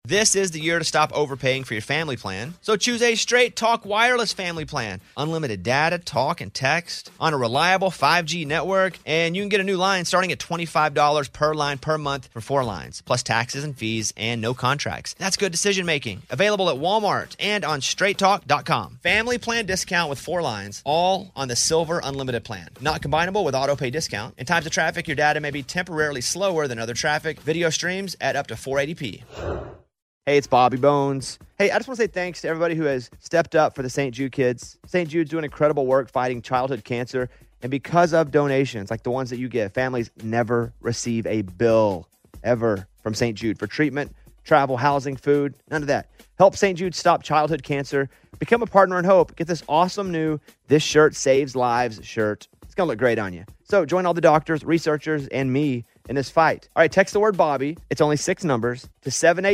This is the year to stop overpaying for your family plan. So choose a Straight Talk Wireless family plan. Unlimited data, talk, and text on a reliable 5G network. And you can get a new line starting at $25 per line per month for 4 lines, plus taxes and fees and no contracts. That's good decision making. Available at Walmart and on straighttalk.com. Family plan discount with 4 lines, all on the Silver Unlimited plan. Not combinable with auto pay discount. In times of traffic, your data may be temporarily slower than other traffic. Video streams at up to 480p. Hey, it's Bobby Bones. Hey, I just want to say thanks to everybody who has stepped up for the St. Jude kids. St. Jude's doing incredible work fighting childhood cancer. And because of donations like the ones that you give, families never receive a bill ever from St. Jude for treatment, travel, housing, food, none of that. Help St. Jude stop childhood cancer. Become a partner in hope. Get this awesome new This Shirt Saves Lives shirt. It's going to look great on you. So join all the doctors, researchers, and me in this fight. All right, text the word Bobby. It's only 6 numbers to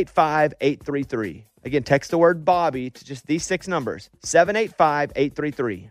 785-833. Again, text the word Bobby to just these 6 numbers, 785-833.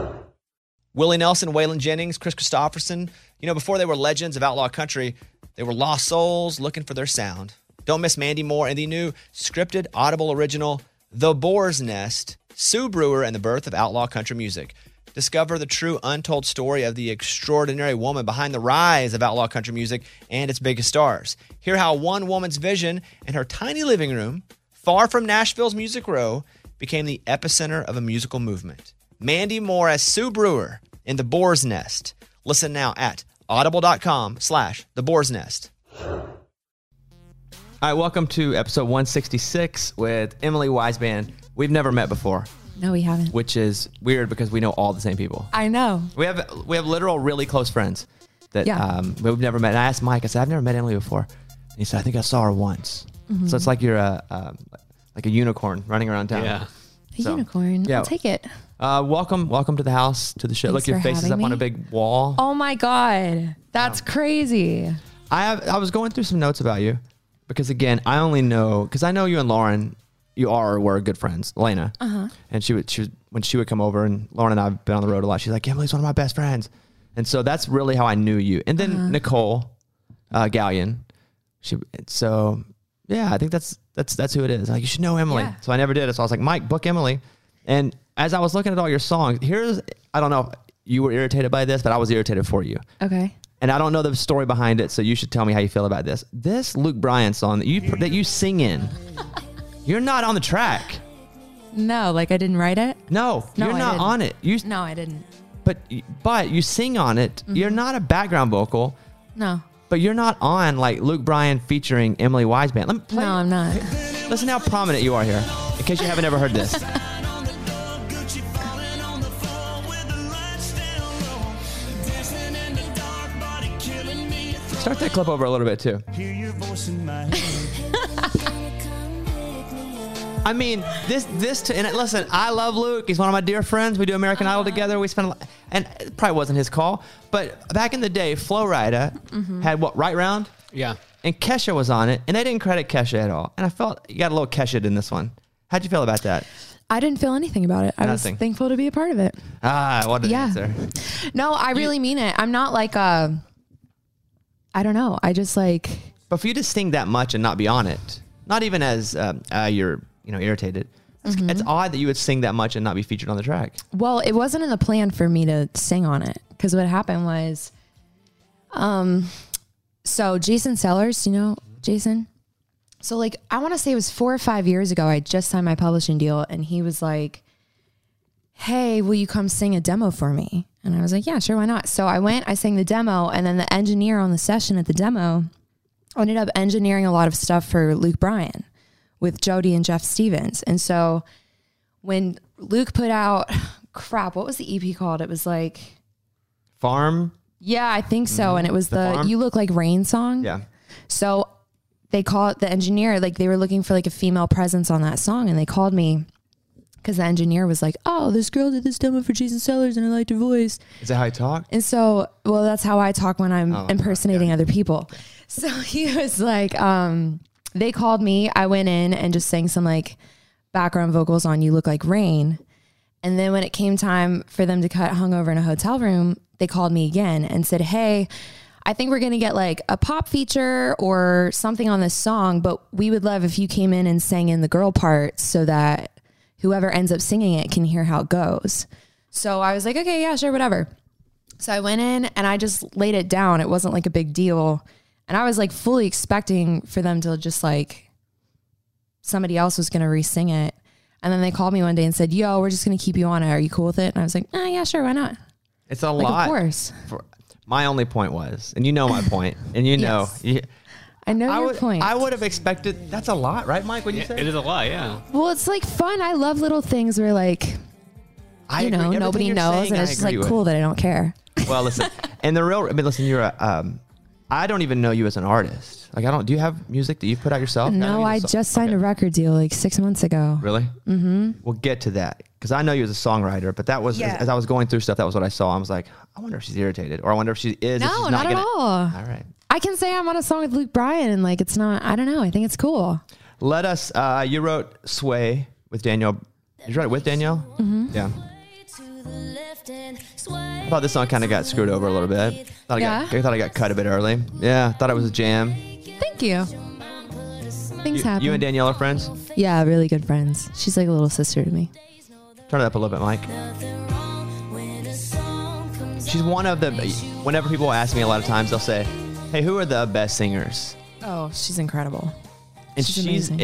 Willie Nelson, Waylon Jennings, Chris Christopherson. You know, before they were legends of outlaw country, they were lost souls looking for their sound. Don't miss Mandy Moore and the new scripted Audible original, The Boar's Nest, Sue Brewer and the Birth of Outlaw Country Music. Discover the true untold story of the extraordinary woman behind the rise of outlaw country music and its biggest stars. Hear how one woman's vision in her tiny living room, far from Nashville's Music Row, became the epicenter of a musical movement. Mandy Moore as Sue Brewer in The Boar's Nest. Listen now at audible.com/The Boar's Nest. All right, welcome to episode 166 with Emily Weisband. We've never met before. No, we haven't. Which is weird because we know all the same people. I know. We have literal really close friends that we've never met. And I asked Mike, I said, I've never met Emily before. And he said, I think I saw her once. Mm-hmm. So it's like you're a unicorn running around town. Yeah. A unicorn. Yeah. I'll take it. Welcome to the house, to the show. Thanks. Look, your face is up on a big wall. Oh my God. That's crazy. I was going through some notes about you because, again, I only know, because I know you and Lauren, you are or were good friends, Elena. Uh-huh. And she would when she would come over, and Lauren and I have been on the road a lot, she's like, Emily's one of my best friends. And so that's really how I knew you. And then Nicole Gallion. I think that's who it is. Like, you should know Emily. Yeah. So I never did it. So I was like, Mike, book Emily. And as I was looking at all your songs, I don't know if you were irritated by this, but I was irritated for you. Okay. And I don't know the story behind it, so you should tell me how you feel about this. This Luke Bryan song that you sing in, you're not on the track. No, like I didn't write it? No, you're not on it. No, I didn't. But you sing on it. Mm-hmm. You're not a background vocal. No. But you're not on like Luke Bryan featuring Emily Weisband. Let me play. No, I'm not. Listen how prominent you are here, in case you haven't ever heard this. Start that clip over a little bit too. I mean, and listen, I love Luke. He's one of my dear friends. We do American Idol together. We spend a lot, and it probably wasn't his call, but back in the day, Flo Rida had what, Right Round? Yeah. And Kesha was on it, and they didn't credit Kesha at all. And I felt you got a little Kesha in this one. How'd you feel about that? I didn't feel anything about it. I was thankful to be a part of it. What an answer. No, I really mean it. I'm not like I don't know. I just like. But for you to sing that much and not be on it, not even as you're irritated. It's odd that you would sing that much and not be featured on the track. Well, it wasn't in the plan for me to sing on it because what happened was, so Jason Sellers, you know Jason? So like, I want to say it was 4 or 5 years ago, I just signed my publishing deal and he was like, hey, will you come sing a demo for me? And I was like, yeah, sure, why not? So I went, I sang the demo, and then the engineer on the session at the demo ended up engineering a lot of stuff for Luke Bryan with Jody and Jeff Stevens. And so when Luke put out, what was the EP called? It was like... Farm? Yeah, I think so. And it was the You Look Like Rain song. Yeah. So they called the engineer, like they were looking for like a female presence on that song. And they called me because the engineer was like, oh, this girl did this demo for Jason Sellers and I liked her voice. Is that how you talk? And so, well, that's how I talk when I'm impersonating other people. So he was like, they called me. I went in and just sang some like background vocals on You Look Like Rain. And then when it came time for them to cut Hungover in a Hotel Room, they called me again and said, hey, I think we're going to get like a pop feature or something on this song, but we would love if you came in and sang in the girl part so that whoever ends up singing it can hear how it goes. So I was like, okay, yeah, sure, whatever. So I went in and I just laid it down. It wasn't like a big deal. And I was like fully expecting for them to just like, somebody else was going to re-sing it. And then they called me one day and said, yo, we're just going to keep you on it. Are you cool with it? And I was like, yeah, sure. Why not? It's a Like, lot. of course. My only point was, and you know my point, and you know, Yes. I know your point. I would have expected, that's a lot, right, Mike, when you say? It is a lot, yeah. Well, it's like fun. I love little things where like, I you agree. know, Everything nobody you're knows. saying, And I it's just agree like with. cool that I don't care. Well, listen, and listen, you're I don't even know you as an artist. Like, do you have music that you put out yourself? No, I just signed a record deal like 6 months ago. Really? Mm-hmm. We'll get to that because I know you as a songwriter, but that was, as I was going through stuff, that was what I saw. I was like, I wonder if she's irritated, or I wonder if she is. if No, she's not at all. All right. I can say I'm on a song with Luke Bryan and like, it's not, I don't know. I think it's cool. Let us, you wrote Sway with Danielle. Did you write it with Danielle? Mm-hmm. Yeah. I thought this song kind of got screwed over a little bit. I thought I got cut a bit early. Yeah, thought it was a jam. Thank you. Things happen. You and Danielle are friends? Yeah, really good friends. She's like a little sister to me. Turn it up a little bit, Mike. She's one of the, whenever people ask me a lot of times, they'll say, hey, who are the best singers? Oh, she's incredible. And She's amazing.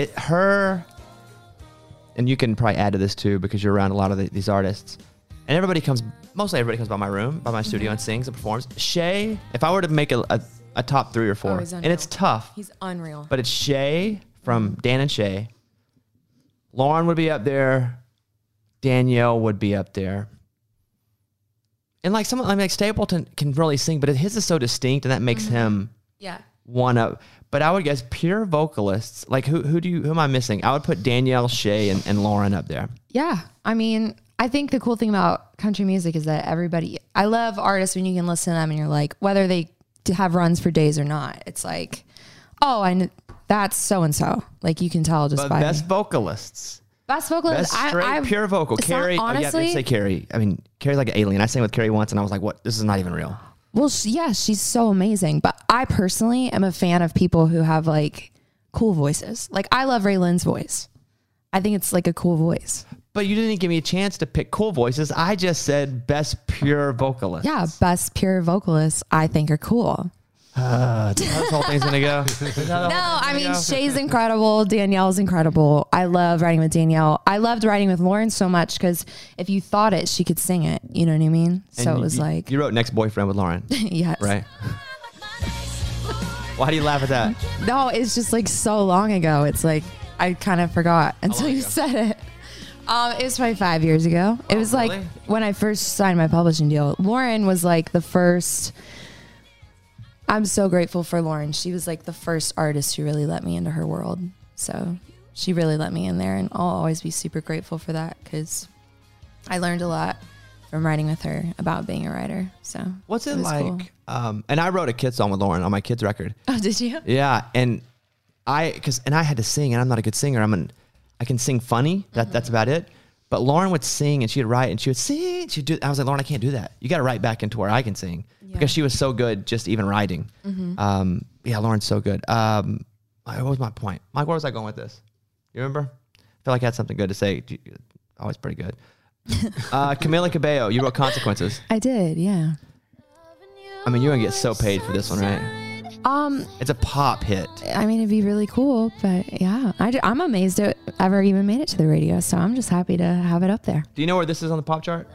And you can probably add to this too because you're around a lot of these artists. And mostly everybody comes by my room, by my studio and sings and performs. Shay, if I were to make a top 3 or 4, he's and unreal. it's tough, He's unreal. but it's Shay from Dan and Shay. Lauren would be up there. Danielle would be up there. And like Stapleton can really sing, but his is so distinct and that makes him Yeah. one up. But I would guess pure vocalists. Like who am I missing? I would put Danielle, Shay, and Lauren up there. Yeah. I mean, I think the cool thing about country music is that I love artists when you can listen to them and you're like, whether they have runs for days or not, it's like, oh, that's so-and-so. Like you can tell just But by best vocalists. best vocalist. Best straight, pure vocal. it's not- Carrie, honestly, say Carrie. I mean, Carrie's like an alien. I sang with Carrie once and I was like, what? This is not even real. well, she's so amazing. But I personally am a fan of people who have like cool voices. Like I love Ray Lynn's voice. I think it's like a cool voice. But you didn't give me a chance to pick cool voices. I just said best pure vocalist. Yeah, best pure vocalists I think are cool. This whole thing's going to go. No, I mean, Shay's incredible. Danielle's incredible. I love writing with Danielle. I loved writing with Lauren so much because if you thought it, she could sing it. You know what I mean? So And it was like, You wrote Next Boyfriend with Lauren, yes. right? Why do you laugh at that? No, it's just like so long ago. It's like, I kind of forgot until you said it. It was probably 5 years ago. It was like really? when I first signed my publishing deal. Lauren was like the first. I'm so grateful for Lauren. She was like the first artist who really let me into her world. So she really let me in there, and I'll always be super grateful for that because I learned a lot from writing with her about being a writer. So What's it was like? cool. And I wrote a kid song with Lauren on my kids record. Oh, did you? Yeah, and I had to sing, and I'm not a good singer. I can sing funny. That's about it. But Lauren would sing, and she'd write, and she would sing. She'd do. I was like, Lauren, I can't do that. You got to write back into where I can sing because she was so good, just even writing. Yeah, Lauren's so good. What was my point, Mike? Where was I going with this? You remember? I feel like I had something good to say. Always pretty good. Camila Cabello, you wrote Consequences. I did, yeah. I mean, you're gonna get so paid for this one, right? It's a pop hit. I mean, it'd be really cool, but yeah, I'm amazed it ever even made it to the radio. So I'm just happy to have it up there. Do you know where this is on the pop chart?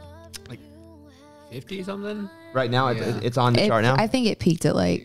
50 something? Right now, Yeah. it's on the chart now. I think it peaked at like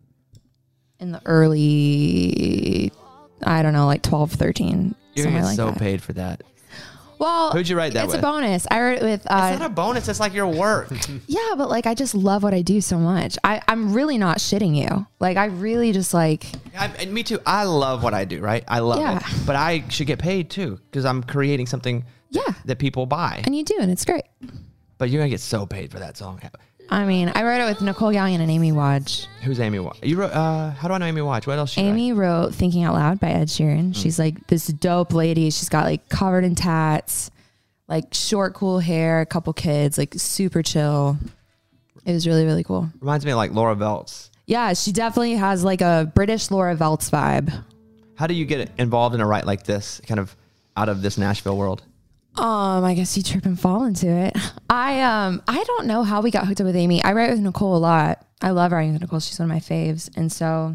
in the early, I don't know, like 12, 13. You're gonna somewhere get like so that. paid for that. Well, Who'd you write that it's with? a bonus. I wrote it with, It's not a bonus. It's like your work. yeah, but like I just love what I do so much. I'm really not shitting you. Like I really just like, And me too. I love what I do, right? I love Yeah. it. But I should get paid too because I'm creating something yeah, that people buy. and you do, and it's great. But you're going to get so paid for that song. I mean, I wrote it with Nicole Gallion and Amy Wadge. Who's Amy Watch? You wrote, how do I know Amy Watch? What else she Amy wrote Thinking Out Loud by Ed Sheeran. She's like this dope lady. She's got like covered in tats, like short, cool hair, a couple kids, like super chill. It was really, really cool. Reminds me of like Laura Veltz. Yeah, she definitely has like a British Laura Veltz vibe. How do you get involved in a write like this, kind of out of this Nashville world? I guess you trip and fall into it. I don't know how we got hooked up with Amy. I write with Nicole a lot. I love writing with Nicole. She's one of my faves. And so,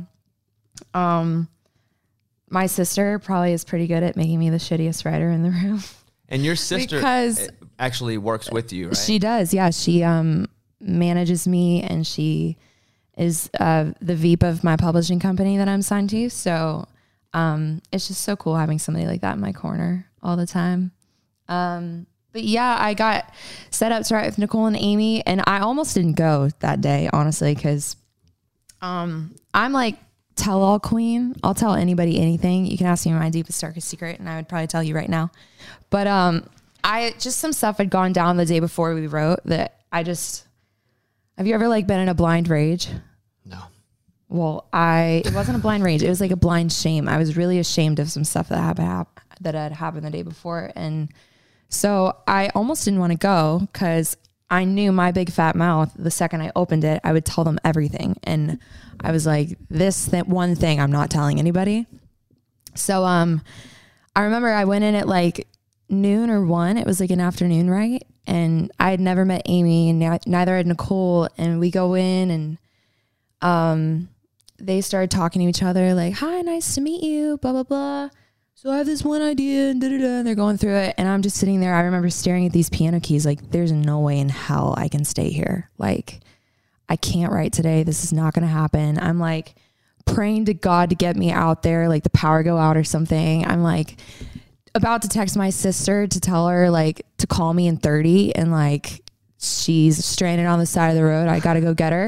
my sister probably is pretty good at making me the shittiest writer in the room. And your sister Because actually works with you, right? she does. Yeah. She, manages me, and she is, the VP of my publishing company that I'm signed to. So, it's just so cool having somebody like that in my corner all the time. But yeah, I got set up to write with Nicole and Amy, and I almost didn't go that day, honestly, because I'm like tell-all queen. I'll tell anybody anything. You can ask me my deepest, darkest secret, and I would probably tell you right now. But I just some stuff had gone down the day before we wrote that have you ever like been in a blind rage? No. Well, it wasn't a blind rage. It was like a blind shame. I was really ashamed of some stuff that had happened the day before. And so I almost didn't want to go because I knew my big fat mouth, the second I opened it, I would tell them everything. And I was like, that one thing I'm not telling anybody. So I remember I went in at like noon or 1. It was like an afternoon, right? And I had never met Amy, and neither had Nicole. And we go in, and they started talking to each other like, hi, nice to meet you, blah, blah, blah. So I have this one idea, and and they're going through it. And I'm just sitting there. I remember staring at these piano keys like, there's no way in hell I can stay here. Like, I can't write today. This is not going to happen. I'm like praying to God to get me out there, like the power go out or something. I'm like about to text my sister to tell her like to call me in 30, and like she's stranded on the side of the road. I got to go get her.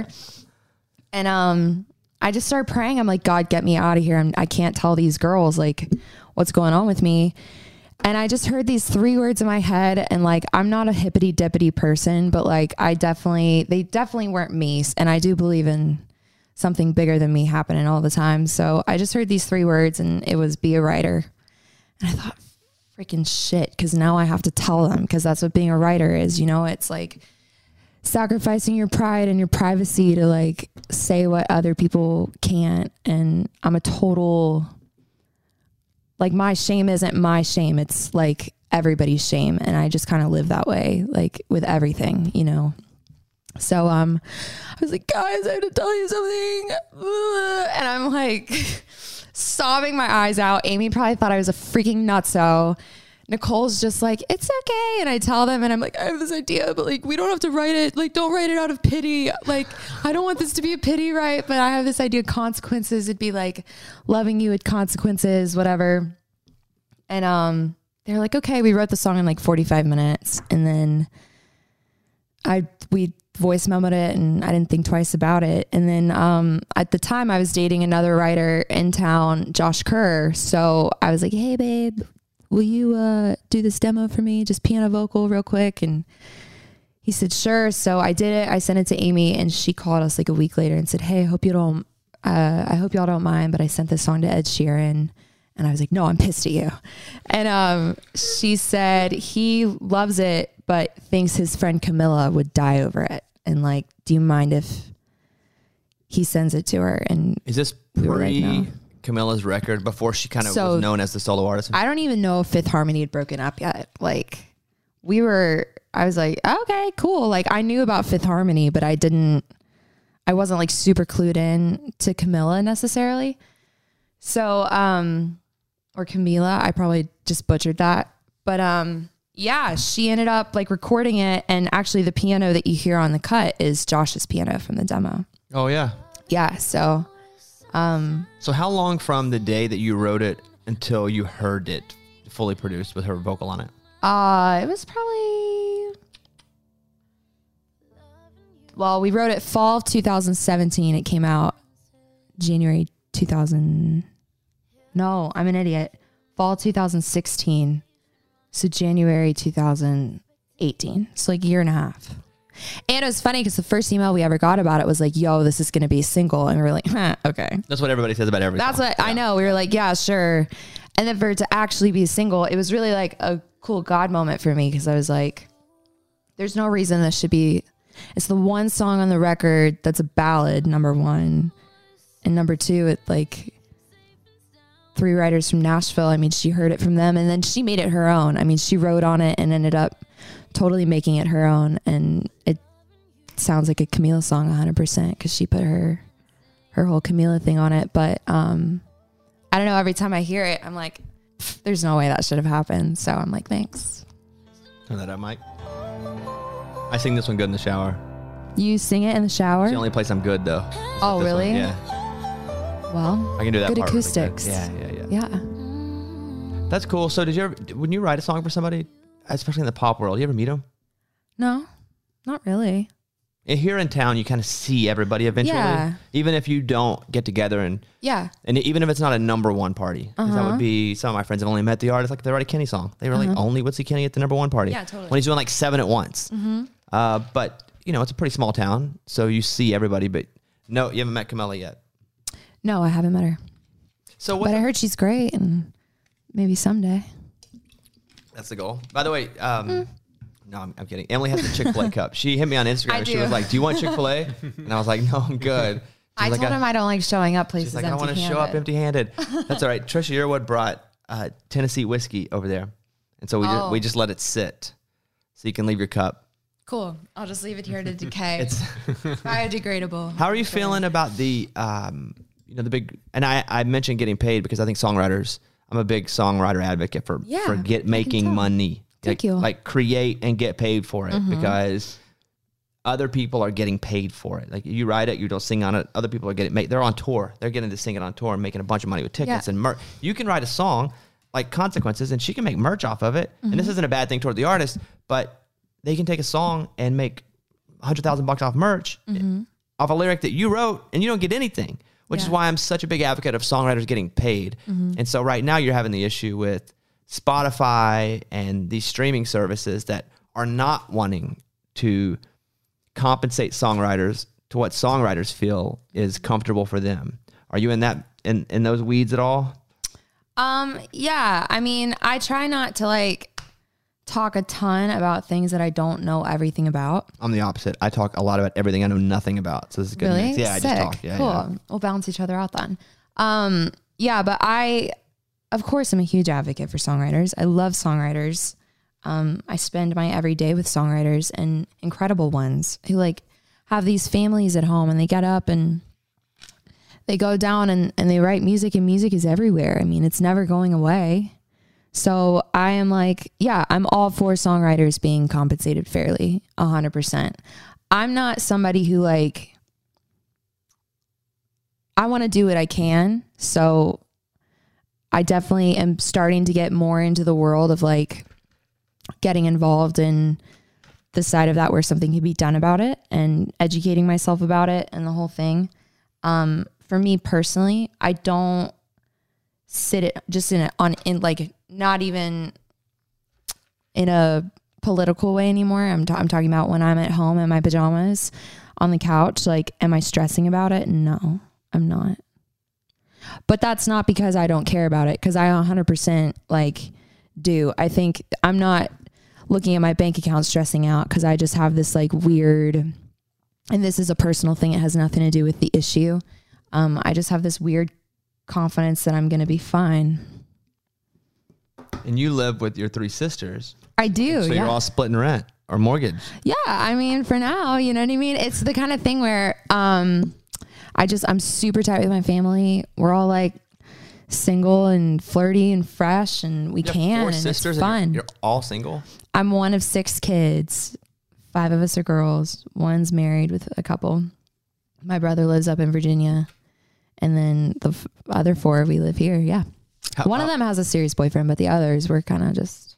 And I just started praying. I'm like, God, get me out of here. I can't tell these girls like what's going on with me. And I just heard these 3 words in my head, and like, I'm not a hippity dippity person, but like they definitely weren't me. And I do believe in something bigger than me happening all the time. So I just heard these 3 words, and it was be a writer. And I thought, freaking shit. Cause now I have to tell them, cause that's what being a writer is, it's like sacrificing your pride and your privacy to like say what other people can't. And I'm a total, like, my shame isn't my shame. It's like everybody's shame. And I just kind of live that way, like with everything, So, I was like, guys, I have to tell you something. And I'm like sobbing my eyes out. Amy probably thought I was a freaking nutso. Nicole's just like, it's okay. And I tell them, and I'm like, I have this idea, but like, we don't have to write it. Like, don't write it out of pity. Like, I don't want this to be a pity, right? But I have this idea, consequences. It'd be like loving you with consequences, whatever. And they're like, okay, we wrote the song in like 45 minutes. And then we voice memoed it, and I didn't think twice about it. And then at the time I was dating another writer in town, Josh Kerr. So I was like, hey babe, will you do this demo for me? Just piano vocal real quick. And he said, sure. So I did it. I sent it to Amy, and she called us like a week later and said, hey, I hope y'all don't mind, but I sent this song to Ed Sheeran. And I was like, no, I'm pissed at you. And she said he loves it, but thinks his friend Camilla would die over it. And like, do you mind if he sends it to her? And is this Camilla's record, before she kind of was known as the solo artist? I don't even know if Fifth Harmony had broken up yet. Like, I was like, okay, cool. Like, I knew about Fifth Harmony, but I wasn't like super clued in to Camilla necessarily. So, or Camila, I probably just butchered that. But yeah, she ended up like recording it. And actually the piano that you hear on the cut is Josh's piano from the demo. Oh yeah. Yeah. So how long from the day that you wrote it until you heard it fully produced with her vocal on it? It was probably, well, we wrote it fall of 2017. It came out January 2000. No, I'm an idiot. Fall 2016. So January 2018. So like a year and a half. And it was funny because the first email we ever got about it was like, yo, this is going to be a single. And we were like, okay. That's what everybody says about everything. That's what I know. We were like, yeah, sure. And then for it to actually be a single, it was really like a cool God moment for me, because I was like, there's no reason this should be. It's the one song on the record that's a ballad, number one. And number 2, it like 3 writers from Nashville. I mean, she heard it from them and then she made it her own. I mean, she wrote on it and ended up totally making it her own. And it sounds like a Camila song 100% because she put her whole Camila thing on it. But I don't know. Every time I hear it, I'm like, there's no way that should have happened. So I'm like, thanks. Turn that up, Mike. I sing this one good in the shower. You sing it in the shower? It's the only place I'm good, though. Oh, This really? one, yeah. Well, I can do that good part really acoustics. good. Yeah. Yeah. That's cool. So when you write a song for somebody, especially in the pop world, you ever meet them? No, not really. Here in town, you kind of see everybody eventually. Yeah. Even if you don't get together and even if it's not a number one party. 'Cause that would be, some of my friends have only met the artist, like they write a Kenny song. They were like, only Woodsy Kenny at the number one party. Yeah, totally. When he's doing like 7 at once. But, it's a pretty small town, so you see everybody, but no, you haven't met Camila yet. No, I haven't met her. So but I heard she's great and maybe someday. That's the goal. By the way, no, I'm kidding. Emily has the Chick-fil-A cup. She hit me on Instagram. I and do. She was like, do you want Chick-fil-A? And I was like, no, I'm good. I told him I don't like showing up places She's like, I don't want to empty-handed. show up empty-handed. That's all right. Trisha Yearwood brought Tennessee whiskey over there. And so we just let it sit so you can leave your cup. Cool. I'll just leave it here to decay. It's biodegradable. How are you feeling about the, the big, and I mentioned getting paid because I think songwriters, I'm a big songwriter advocate for making money. Thank you. Like create and get paid for it because other people are getting paid for it. Like you write it, you don't sing on it. Other people are getting they're on tour. They're getting to sing it on tour and making a bunch of money with tickets and merch. You can write a song like Consequences and she can make merch off of it. And this isn't a bad thing toward the artist, but they can take a song and make $100,000 off merch off a lyric that you wrote and you don't get anything, which is why I'm such a big advocate of songwriters getting paid. And so right now you're having the issue with Spotify and these streaming services that are not wanting to compensate songwriters to what songwriters feel is comfortable for them. Are you in those weeds at all? Yeah. I mean, I try not to talk a ton about things that I don't know everything about. I'm the opposite. I talk a lot about everything I know nothing about. So this is good. Really? Mix. Yeah, I Sick. just talk. Yeah, cool. yeah. We'll balance each other out then. Yeah, but of course, I'm a huge advocate for songwriters. I love songwriters. I spend my every day with songwriters and incredible ones who have these families at home and they get up and they go down and they write music and music is everywhere. I mean, it's never going away. So I am I'm all for songwriters being compensated fairly, 100%. I'm not somebody who I want to do what I can. So I definitely am starting to get more into the world of getting involved in the side of that where something can be done about it and educating myself about it and the whole thing. For me personally, I don't sit it just not even in a political way anymore. I'm talking about when I'm at home in my pajamas on the couch. Am I stressing about it? No, I'm not. But that's not because I don't care about it, because I 100% do. I think I'm not looking at my bank account stressing out because I just have this weird, and this is a personal thing. It has nothing to do with the issue. I just have this weird confidence that I'm going to be fine. And you live with your 3 sisters. I do. So you're all splitting rent or mortgage. Yeah. I mean, for now, you know what I mean? It's the kind of thing where, I'm super tight with my family. We're all single and flirty and fresh and we can. 4 and sisters it's fun. And you're all single? I'm one of 6 kids. 5 of us are girls. One's married with a couple. My brother lives up in Virginia. And then the other 4, we live here. Yeah. One of them has a serious boyfriend, but the others were kind of just,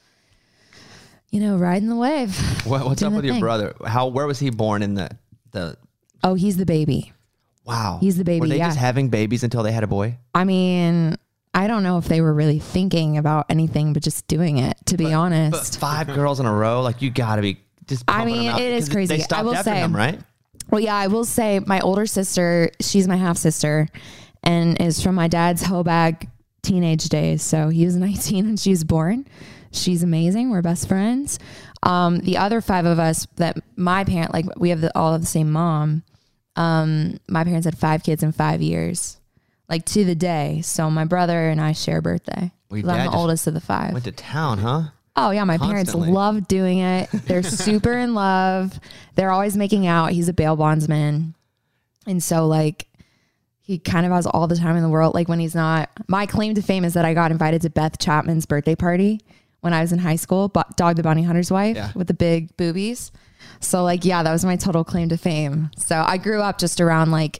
riding the wave. What's up with your brother? Where was he born in the? Oh, he's the baby. Wow. He's the baby. Were they yeah. just having babies until they had a boy? I mean, I don't know if they were really thinking about anything, but just doing it, to be honest. But 5 girls in a row, you gotta be just. I mean, them out, it is crazy. They stopped I will having say, them, right? Well, yeah, I will say my older sister, she's my half sister and is from my dad's Hobag teenage days. So he was 19 when she was born. She's amazing. We're best friends. The other 5 of us that my parent, we have all of the same mom. My parents had 5 kids in 5 years, like to the day. So my brother and I share a birthday. Well, your I'm dad the just oldest of the 5. Went to town, huh? Oh yeah, my parents Constantly. love doing it. They're super in love. They're always making out. He's a bail bondsman. And so like he kind of has all the time in the world. Like when he's not, my claim to fame is that I got invited to Beth Chapman's birthday party when I was in high school, Dog the Bounty Hunter's wife with the big boobies. So like, yeah, that was my total claim to fame. So I grew up just around like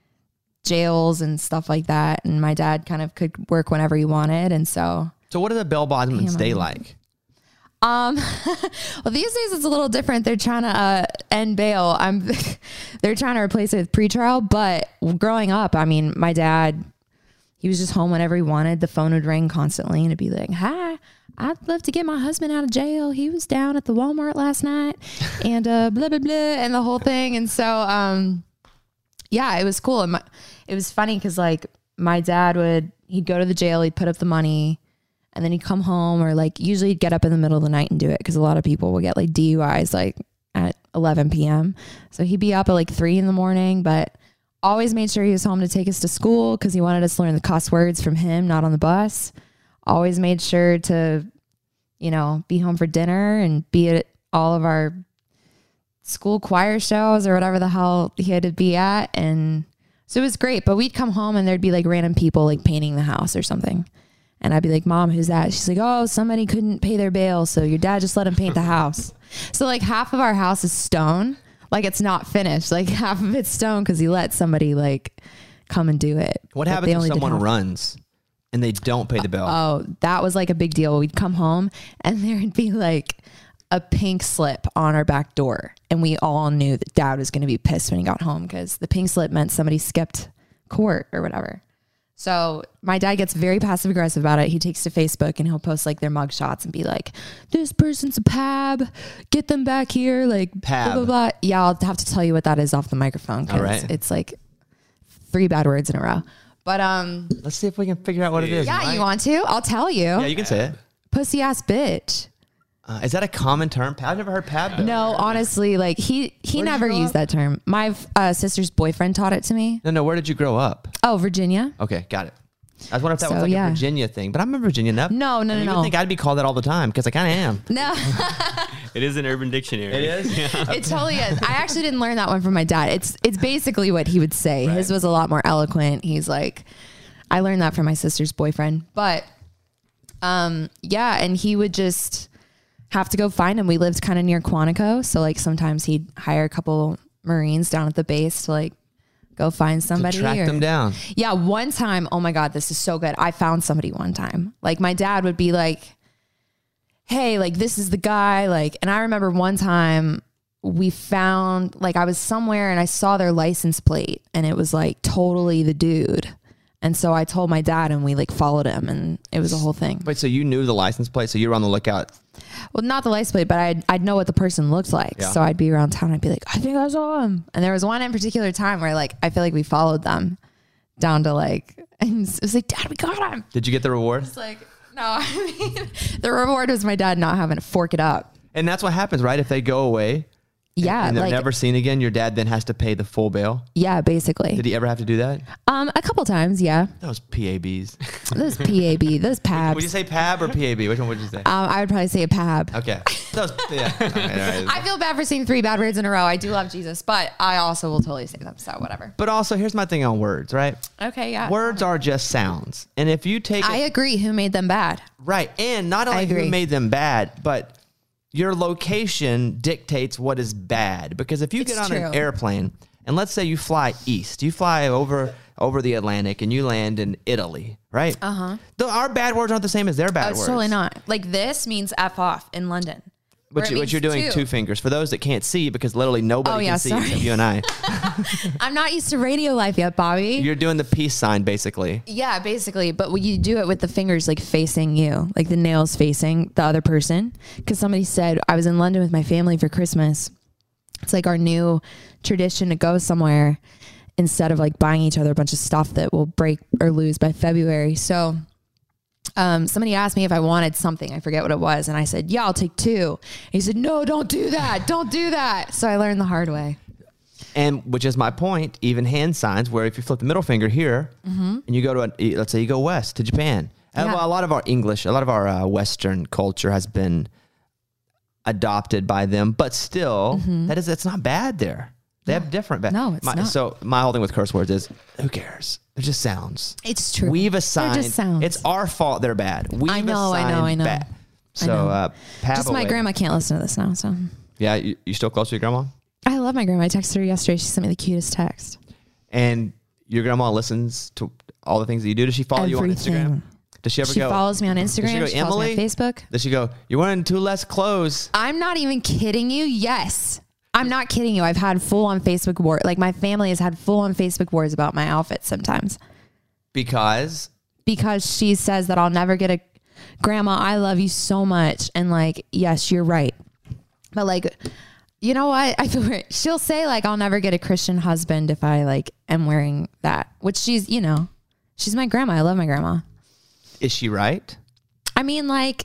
jails and stuff like that. And my dad kind of could work whenever he wanted. And so what do the bail bondsmen stay like? well, these days it's a little different. They're trying to end bail. They're trying to replace it with pretrial. But growing up, I mean, my dad, he was just home whenever he wanted. The phone would ring constantly and it'd be like, "Hi, I'd love to get my husband out of jail. He was down at the Walmart last night," and blah blah blah, and the whole thing. And so, yeah, it was cool. And it was funny because like my dad he'd go to the jail, he'd put up the money. And then he'd come home, or like usually he'd get up in the middle of the night and do it because a lot of people will get like DUIs like at 11 p.m. So he'd be up at like 3 in the morning, but always made sure he was home to take us to school because he wanted us to learn the cuss words from him, not on the bus. Always made sure to, you know, be home for dinner and be at all of our school choir shows or whatever the hell he had to be at. And so it was great, but we'd come home and there'd be like random people like painting the house or something. And I'd be like, "Mom, who's that?" She's like, "Oh, somebody couldn't pay their bail, so your dad just let him paint the house." So like half of our house is stone. Like it's not finished. Like half of it's stone because he let somebody like come and do it. What But happens they if only did someone half. runs and they don't pay the bill? Oh, that was like a big deal. We'd come home and there'd be like a pink slip on our back door. And we all knew that Dad was going to be pissed when he got home because the pink slip meant somebody skipped court or whatever. So my dad gets very passive aggressive about it. He takes to Facebook and he'll post like their mug shots and be like, "This person's a pab, get them back here." Like Pab. blah, blah, blah. Yeah, I'll have to tell you what that is off the microphone because All right. it's like 3 bad words in a row. But Let's see if we can figure out what it is. yeah, you want to? I'll tell you. Yeah, you can say it. Pussy ass bitch. Is that a common term? I've never heard pab. No, honestly, like he you never grow used up? that term. My sister's boyfriend taught it to me. No, where did you grow up? Oh, Virginia. Okay, got it. I was wondering if that So, was like yeah. a Virginia thing, but I'm in Virginia enough. No. You would think I'd be called that all the time because I kind of am. No, It is an Urban Dictionary. It is? it totally is. I actually didn't learn that one from my dad. It's basically what he would say. Right. His was a lot more eloquent. He's like, I learned that from my sister's boyfriend. But yeah, and he would just have to go find him. We lived kind of near Quantico, so like sometimes he'd hire a couple Marines down at the base to like go find somebody. Track them down. Yeah, one time, oh my God, this is so good. I found somebody one time. Like my dad would be like, "Hey, like this is the guy." Like, and I remember one time we found, like I was somewhere and I saw their license plate and it was like totally the dude. And so I told my dad and we like followed him and it was a whole thing. Wait, so you knew the license plate, so you were on the lookout. Well, not the license plate, but I'd know what the person looked like. Yeah. So I'd be around town. I'd be like, "I think I saw him." And there was one in particular time where like, I feel like we followed them down to like, and it was like, "Dad, we got him." Did you get the reward? It's like, no, I mean, the reward was my dad not having to fork it up. And that's what happens, right? If they go away Yeah. and they're like, never seen again, your dad then has to pay the full bail. yeah, basically. Did he ever have to do that? A couple times. Yeah. Those PABs. Those PAB, those PABs. Would you say PAB or PAB? Which one would you say? I would probably say a PAB. Okay. Those, yeah. All right. I feel bad for saying 3 bad words in a row. I do love Jesus, but I also will totally say them. So whatever. But also, here's my thing on words, right? Okay. Yeah. Words are just sounds. And if you take I agree. Who made them bad? right, and not only who agree. made them bad, but your location dictates what is bad. Because if you It's get on true. an airplane and let's say you fly east, you fly over the Atlantic and you land in Italy, right? Uh-huh. Our bad words aren't the same as their bad It's words. totally not. Like this means F off in London. Which you're doing 2 fingers. For those that can't see, because literally nobody Oh, yeah, can see sorry. except you and I. I'm not used to radio life yet, Bobby. You're doing the peace sign, basically. Yeah, basically. But when you do it with the fingers like facing you, like the nails facing the other person. Because somebody said, I was in London with my family for Christmas. It's like our new tradition to go somewhere instead of like buying each other a bunch of stuff that will break or lose by February. So somebody asked me if I wanted something. I forget what it was. And I said, "Yeah, I'll take 2." He said, "No, don't do that. Don't do that." So I learned the hard way. And which is my point, even hand signs, where if you flip the middle finger here and you go to, let's say you go west to Japan, and a lot of our English, a lot of our Western culture has been adopted by them, but still, it's not bad there. They have different bad. No, it's not. So my whole thing with curse words is, who cares? They're just sounds. It's true. We've assigned. They're just sounds. It's our fault they're bad. I know. Bad. So, Just my grandma can't listen to this now, so. Yeah, you still close to your grandma? I love my grandma. I texted her yesterday. She sent me the cutest text. And your grandma listens to all the things that you do. Does she follow you on Instagram? Does she ever She follows me on Instagram. She follows me on Facebook. Does she go, you're wearing too less clothes? I'm not even kidding you. Yes. I'm not kidding you. I've had full on Facebook war. Like my family has had full on Facebook wars about my outfits sometimes. Because she says that I'll never get a grandma. I love you so much. And like, yes, you're right. But like, you know what? I feel weird. She'll say like, I'll never get a Christian husband if I like am wearing that, which she's, you know, she's my grandma. I love my grandma. Is she right? I mean, like,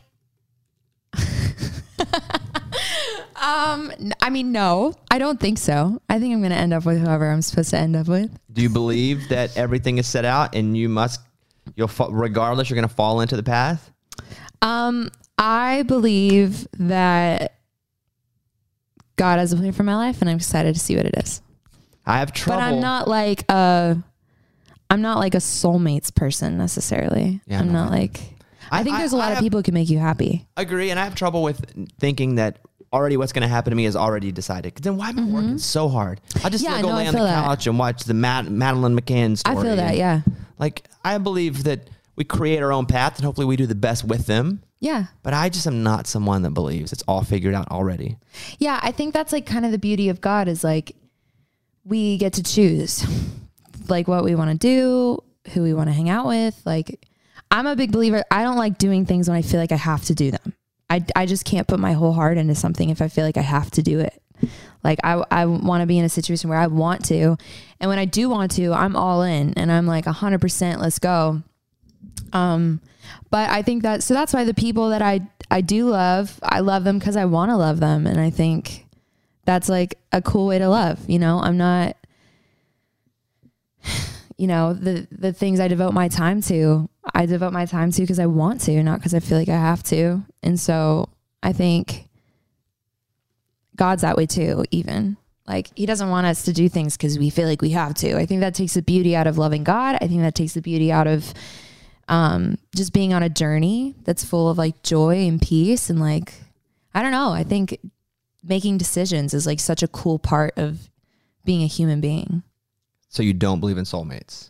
no, I don't think so. I think I'm going to end up with whoever I'm supposed to end up with. Do you believe that everything is set out and regardless, you're going to fall into the path? I believe that God has a plan for my life and I'm excited to see what it is. I have trouble. But I'm not like a soulmates person necessarily. Yeah, I'm not like, I think there's a lot of people who can make you happy. Agree. And I have trouble with thinking that already what's going to happen to me is already decided. Then why am I working so hard? I'll just go lay on the couch and watch the Madeline McCann story. I feel that, yeah. Like, I believe that we create our own path and hopefully we do the best with them. Yeah. But I just am not someone that believes it's all figured out already. Yeah, I think that's like kind of the beauty of God is like we get to choose like what we want to do, who we want to hang out with. Like I'm a big believer. I don't like doing things when I feel like I have to do them. I just can't put my whole heart into something if I feel like I have to do it. Like I want to be in a situation where I want to. And when I do want to, I'm all in and I'm like 100%, let's go. But I think that's why the people that I do love, I love them because I want to love them. And I think that's like a cool way to love. You know, I'm not, you know, the things I devote my time to because I want to, not because I feel like I have to. And so I think God's that way too, even. Like he doesn't want us to do things because we feel like we have to. I think that takes the beauty out of loving God. I think that takes the beauty out of just being on a journey that's full of like joy and peace. And like, I don't know. I think making decisions is like such a cool part of being a human being. So you don't believe in soulmates?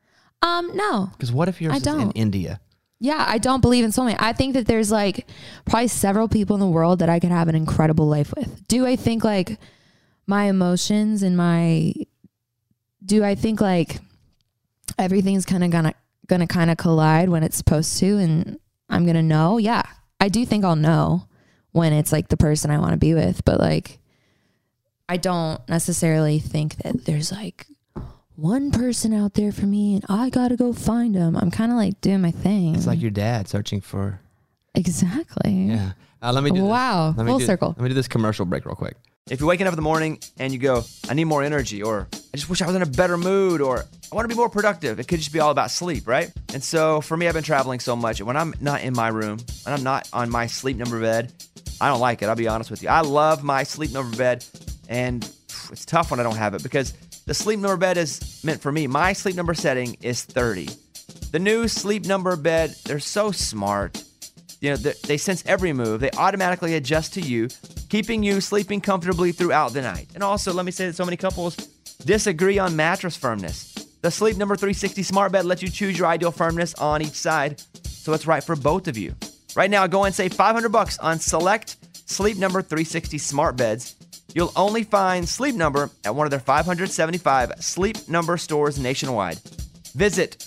No. Because what if you're in India? Yeah, I don't believe in soulmate. I think that there's like probably several people in the world that I could have an incredible life with. Do I think like my emotions and do I think like everything's kind of gonna kind of collide when it's supposed to and I'm gonna know? Yeah, I do think I'll know when it's like the person I want to be with, but like I don't necessarily think that there's like one person out there for me and I gotta go find them. I'm kind of like doing my thing. It's like your dad searching for. Exactly. Yeah. Let me do wow. Full circle. Let me do this commercial break real quick. If you're waking up in the morning and you go, I need more energy, or I just wish I was in a better mood, or I want to be more productive, it could just be all about sleep, right? And so for me, I've been traveling so much. When I'm not in my room, when I'm not on my sleep number bed, I don't like it. I'll be honest with you. I love my sleep number bed, and it's tough when I don't have it because the sleep number bed is meant for me. My sleep number setting is 30. The new sleep number bed, they're so smart. You know, they sense every move. They automatically adjust to you, keeping you sleeping comfortably throughout the night. And also, let me say that so many couples disagree on mattress firmness. The Sleep Number 360 smart bed lets you choose your ideal firmness on each side, so it's right for both of you. Right now, go and save $500 on select Sleep Number 360 smart beds. You'll only find Sleep Number at one of their 575 Sleep Number stores nationwide. Visit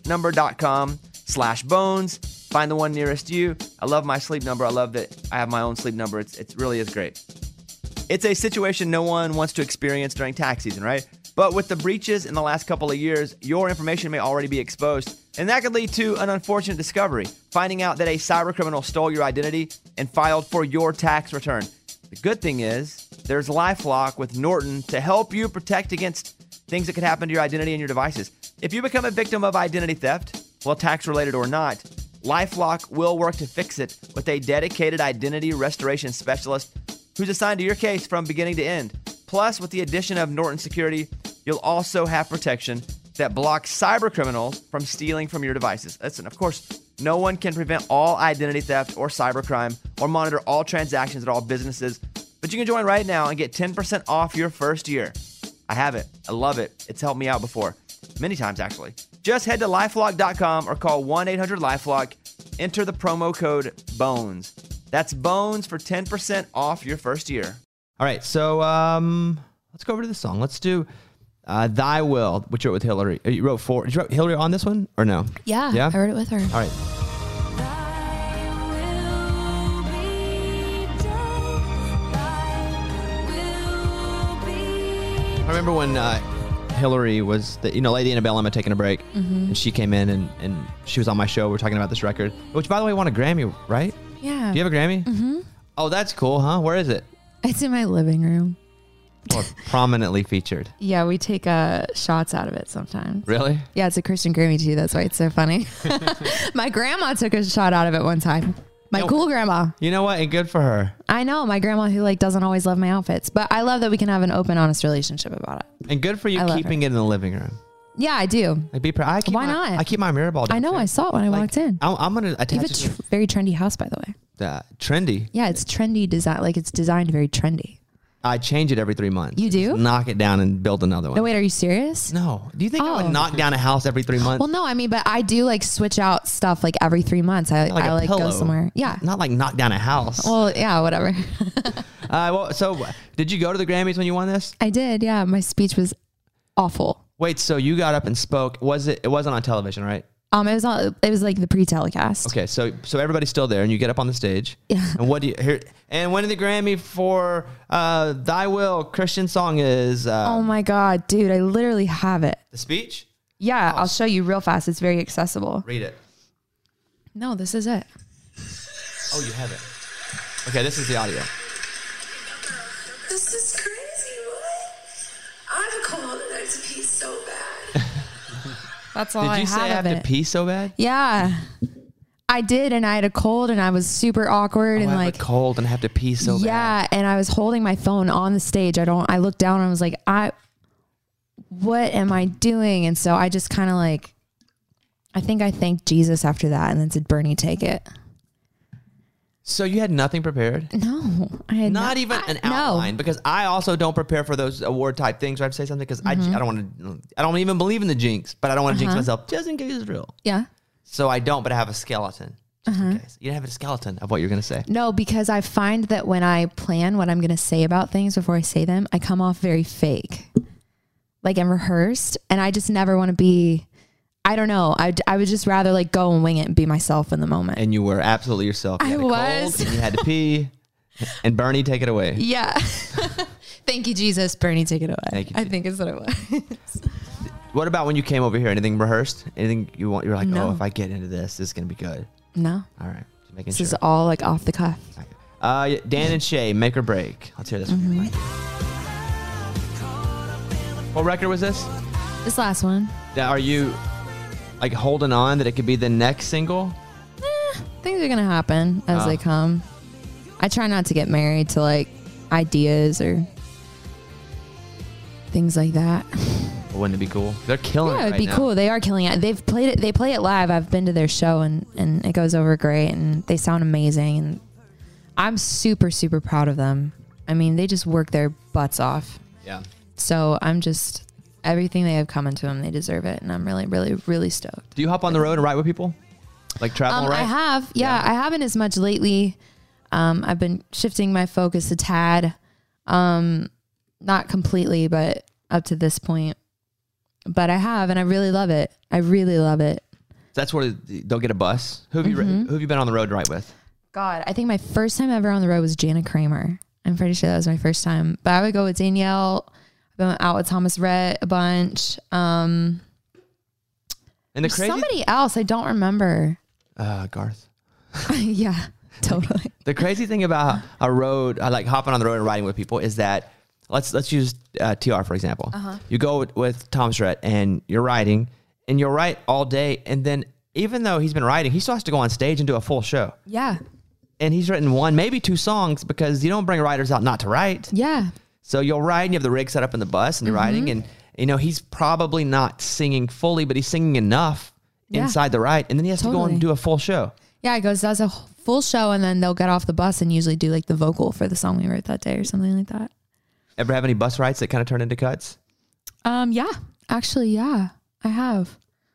sleepnumber.com/bones. Find the one nearest you. I love my Sleep Number. I love that I have my own Sleep Number. It really is great. It's a situation no one wants to experience during tax season, right? But with the breaches in the last couple of years, your information may already be exposed. And that could lead to an unfortunate discovery, finding out that a cybercriminal stole your identity and filed for your tax return. The good thing is, there's LifeLock with Norton to help you protect against things that could happen to your identity and your devices. If you become a victim of identity theft, well, tax-related or not, LifeLock will work to fix it with a dedicated identity restoration specialist who's assigned to your case from beginning to end. Plus, with the addition of Norton Security, you'll also have protection that blocks cyber criminals from stealing from your devices. Listen, of course, no one can prevent all identity theft or cybercrime or monitor all transactions at all businesses, but you can join right now and get 10% off your first year. I have it. I love it. It's helped me out before. Many times, actually. Just head to LifeLock.com or call 1-800-LifeLock. Enter the promo code BONES. That's BONES for 10% off your first year. All right, so let's go over to this song. Let's do Thy Will, which you wrote with Hillary. You wrote did you write Hillary on this one or no? Yeah, I wrote it with her. All right. I remember when Hillary was, Lady Annabelle Emma taking a break, and she came in and she was on my show. We're talking about this record, which, by the way, won a Grammy, right? Yeah. Do you have a Grammy? Mm-hmm. Oh, that's cool, huh? Where is it? It's in my living room. Or prominently featured. Yeah, we take shots out of it sometimes. Really? Yeah, it's a Christian Grammy too. That's why it's so funny. My grandma took a shot out of it one time. My cool grandma. You know what? And good for her. I know, my grandma who doesn't always love my outfits, but I love that we can have an open, honest relationship about it. And good for you keeping it in the living room. Yeah, I do. Why not? I keep my mirror ball down. I know. I saw it when I walked in. I'm gonna attach it. You have a very trendy house, by the way. Trendy. Yeah, it's trendy design. It's designed very trendy. I change it every 3 months. You do? Just knock it down and build another one. No, wait, are you serious? No. Do you think I would knock down a house every 3 months? Well, no, I mean, but I do switch out stuff every 3 months. I go somewhere. Yeah. Not knock down a house. Well, yeah, whatever. So did you go to the Grammys when you won this? I did. Yeah. My speech was awful. Wait, so you got up and spoke. It wasn't on television, right? It was the pre-telecast. Okay, so everybody's still there, and you get up on the stage. Yeah. And what do you hear? And winning the Grammy for "Thy Will" Christian song is. Oh my God, dude! I literally have it. The speech? Yeah, I'll show you real fast. It's very accessible. Read it. No, this is it. Oh, you have it. Okay, this is the audio. This is crazy. What? I have a cold and I have to pee so bad. That's all I have. Did you say I have to pee so bad? Yeah. I did, and I had a cold, and I was super awkward, and I have a cold and I have to pee so bad. Yeah, and I was holding my phone on the stage. I looked down and I was like, what am I doing? And so I just kind of I think I thanked Jesus after that, and then said, Bernie, take it. So you had nothing prepared? No, I had not even an outline, because I also don't prepare for those award type things where I have to say something because I don't even believe in the jinx, but I don't want to jinx myself just in case it's real. Yeah. So I don't, but I have a skeleton just in case. You don't have a skeleton of what you're going to say. No, because I find that when I plan what I'm going to say about things before I say them, I come off very fake, and rehearsed, and I just never want to be. I don't know. I would just rather go and wing it and be myself in the moment. And you were absolutely yourself. You had a cold, and you had to pee. And Bernie, take it away. Yeah. Thank you, Jesus. Bernie, take it away. Thank you, I think is what it was. What about when you came over here? Anything rehearsed? Anything you want? You're like, No. oh, if I get into this is going to be good. No. All right. Just making This sure. is all off the cuff. Dan and Shay, Make or Break. Let's hear this one. What record was this? This last one. Are you holding on that it could be the next single? Things are going to happen as they come. I try not to get married to ideas or things like that. Wouldn't it be cool? They're killing it. Yeah, it'd be now. cool. They are killing it. They've played it. They play it live. I've been to their show and it goes over great, and they sound amazing. And I'm super, super proud of them. I mean, they just work their butts off. Yeah. So I'm just, everything they have coming to them, they deserve it. And I'm really, really, really stoked. Do you hop on the road and ride with people? Travel, right? I have. Yeah, I haven't as much lately. I've been shifting my focus a tad. Not completely, but up to this point. But I have, and I really love it. I really love it. That's where they'll get a bus. Who have you been on the road to ride with? God, I think my first time ever on the road was Jana Kramer. I'm pretty sure that was my first time. But I would go with Danielle. I've been out with Thomas Rhett a bunch. And the crazy somebody else, I don't remember. Garth. Yeah. Totally. The crazy thing about a road, I like hopping on the road and riding with people, is that let's use TR for example. You go with Tom Shred and you're riding, and you'll write all day, and then even though he's been writing, he still has to go on stage and do a full show. Yeah. And he's written one, maybe two songs, because you don't bring writers out not to write. Yeah. So you'll ride and you have the rig set up in the bus and you're riding, and he's probably not singing fully, but he's singing enough inside the ride, and then he has to go and do a full show. Yeah, he does a full show, and then they'll get off the bus and usually do like the vocal for the song we wrote that day or something like that. Ever have any bus rides that kind of turn into cuts? Yeah, actually, yeah, I have.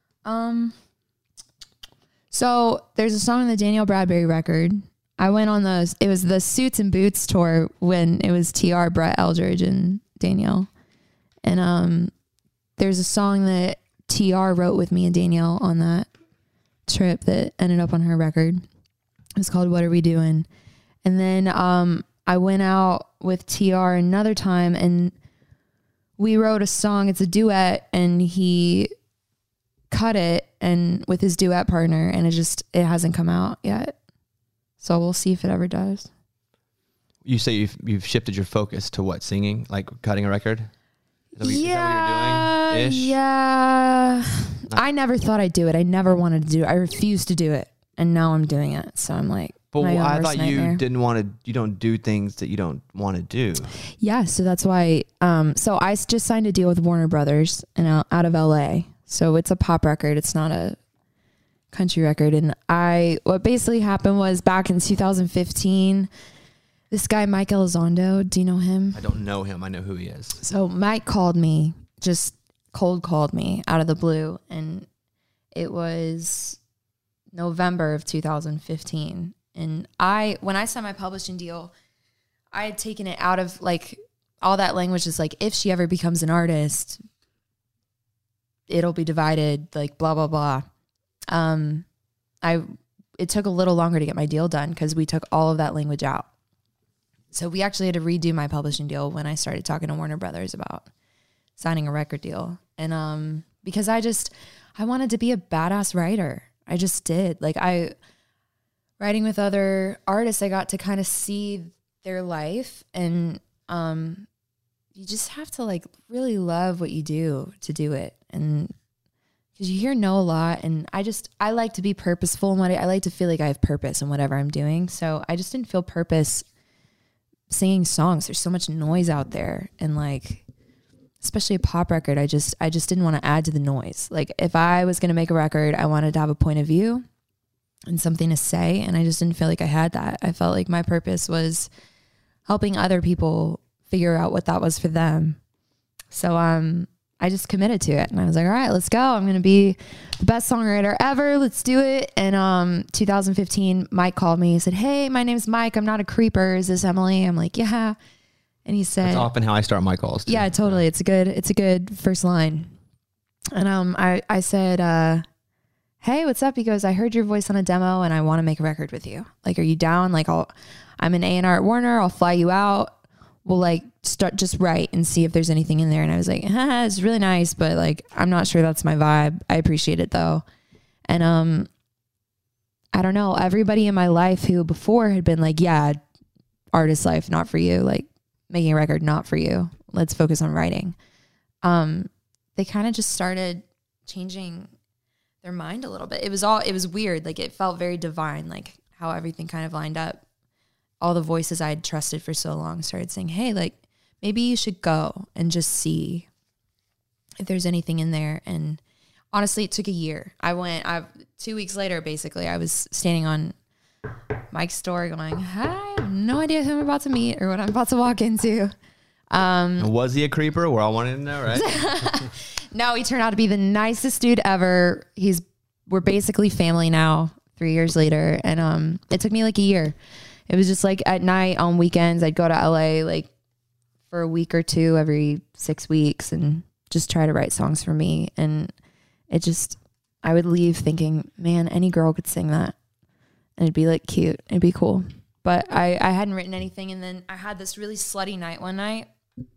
So there's a song on the Danielle Bradbury record. I went on it was the Suits and Boots tour when it was TR, Brett Eldridge, and Danielle. And there's a song that TR wrote with me and Danielle on that trip that ended up on her record. It was called What Are We Doing? And then I went out with TR another time, and we wrote a song. It's a duet, and he cut it and with his duet partner, and it hasn't come out yet. So we'll see if it ever does. You say you've shifted your focus to what, singing, like cutting a record? Is that what you're doing? Ish? Yeah. I never thought I'd do it. I never wanted to do it. I refused to do it, and now I'm doing it. So I'm like, but I thought nightmare. you didn't want to. You don't do things that you don't want to do. Yeah, so that's why. So I just signed a deal with Warner Brothers and out of LA. So it's a pop record. It's not a country record. And what basically happened was back in 2015, this guy Mike Elizondo. Do you know him? I don't know him. I know who he is. So Mike called me, just cold called me out of the blue, and it was November of 2015. And when I signed my publishing deal, I had taken it out of like all that language is like, if she ever becomes an artist, it'll be divided, like blah, blah, blah. It took a little longer to get my deal done because we took all of that language out. So we actually had to redo my publishing deal when I started talking to Warner Brothers about signing a record deal. And because I wanted to be a badass writer. I just did. Like writing with other artists, I got to kind of see their life, and you just have to like really love what you do to do it. And because you hear no a lot, and I like to be purposeful in I like to feel like I have purpose in whatever I'm doing. So I just didn't feel purpose singing songs. There's so much noise out there, and like, especially a pop record, I just didn't want to add to the noise. Like if I was going to make a record, I wanted to have a point of view and something to say. And I just didn't feel like I had that. I felt like my purpose was helping other people figure out what that was for them. So, I just committed to it, and I was like, all right, let's go. I'm going to be the best songwriter ever. Let's do it. And, 2015, Mike called me. He said, hey, my name's Mike. I'm not a creeper. Is this Emily? I'm like, yeah. And he said, that's often how I start my calls too. Yeah, totally. It's a good first line. And, I said, hey, what's up? He goes, I heard your voice on a demo and I want to make a record with you. Like, are you down? Like, I'm an A&R at Warner. I'll fly you out. We'll like just write and see if there's anything in there. And I was like, it's really nice, but like, I'm not sure that's my vibe. I appreciate it though. And, I don't know, everybody in my life who before had been like, yeah, artist life, not for you. Like making a record, not for you. Let's focus on writing. They kind of just started changing their mind a little bit. It was weird. Like it felt very divine, like how everything kind of lined up. All the voices I had trusted for so long started saying, hey, like maybe you should go and just see if there's anything in there. And honestly, it took a year. 2 weeks later, basically, I was standing on Mike's store going, I have no idea who I'm about to meet or what I'm about to walk into. Was he a creeper? We're all wanting to know, right? No, he turned out to be the nicest dude ever. We're basically family now, 3 years later. And it took me like a year. It was just like at night on weekends, I'd go to LA like for a week or two every 6 weeks and just try to write songs for me. And I would leave thinking, man, any girl could sing that. And it'd be like cute. It'd be cool. But I hadn't written anything. And then I had this really slutty night one night.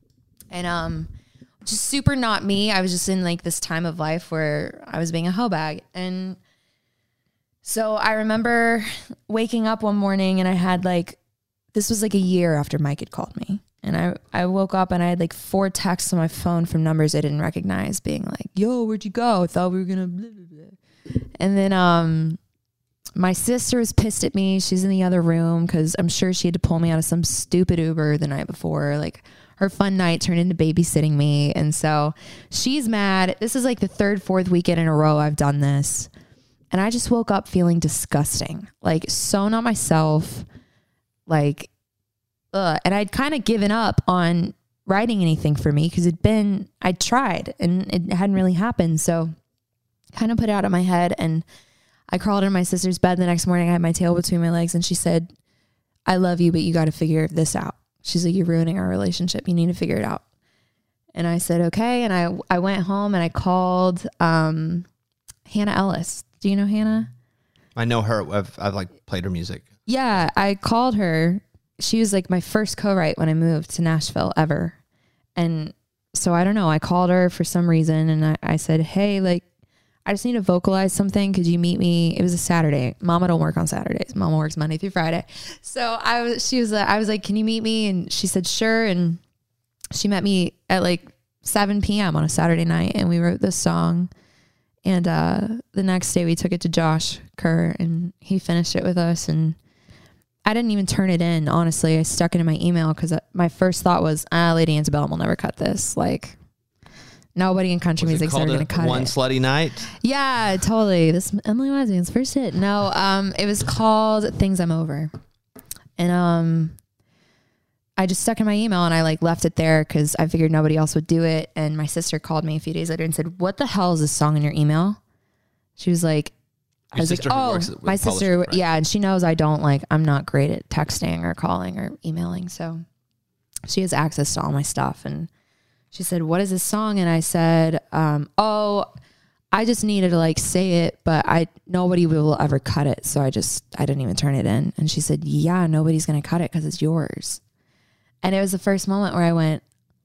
And just super not me. I was just in like this time of life where I was being a hoe bag. And So I remember waking up one morning and I had like, this was like a year after Mike had called me. And I woke up and I had like 4 texts on my phone from numbers I didn't recognize being like, yo, where'd you go? I thought we were going to blah, blah, blah. And then my sister was pissed at me. She's in the other room because I'm sure she had to pull me out of some stupid Uber the night before. Like her fun night turned into babysitting me. And so she's mad. This is like the 3rd, 4th weekend in a row I've done this. And I just woke up feeling disgusting, like so not myself, like, and I'd kind of given up on writing anything for me because I'd tried and it hadn't really happened. So kind of put it out of my head, and I crawled in my sister's bed the next morning. I had my tail between my legs and she said, I love you, but you got to figure this out. She's like, you're ruining our relationship. You need to figure it out. And I said, okay. And I went home and I called Hannah Ellis. Do you know Hannah? I know her. I've like played her music. Yeah, I called her. She was like my first co-write when I moved to Nashville ever. And so I don't know, I called her for some reason and I said, hey, like, I just need to vocalize something. Could you meet me? It was a Saturday. Mama don't work on Saturdays. Mama works Monday through Friday. So I was like, can you meet me? And she said, sure. And she met me at like 7 p.m. on a Saturday night and we wrote this song. And the next day we took it to Josh Kerr and he finished it with us. And I didn't even turn it in, honestly. I stuck it in my email because my first thought was, Lady Antebellum will never cut this. Like, nobody in country music's ever going to cut One it. Slutty Night? Yeah, totally. This Emily Wiseman's first hit. No, it was called Things I'm Over. And I just stuck in my email and I like left it there because I figured nobody else would do it. And my sister called me a few days later and said, what the hell is this song in your email? She was like, Your sister who works with my publishing, sister, right? yeah, and she knows I'm not great at texting or calling or emailing. So she has access to all my stuff. And she said, what is this song? And I said, I just needed to like say it, but nobody will ever cut it. So I didn't even turn it in. And she said, yeah, nobody's going to cut it because it's yours. And it was the first moment where I went,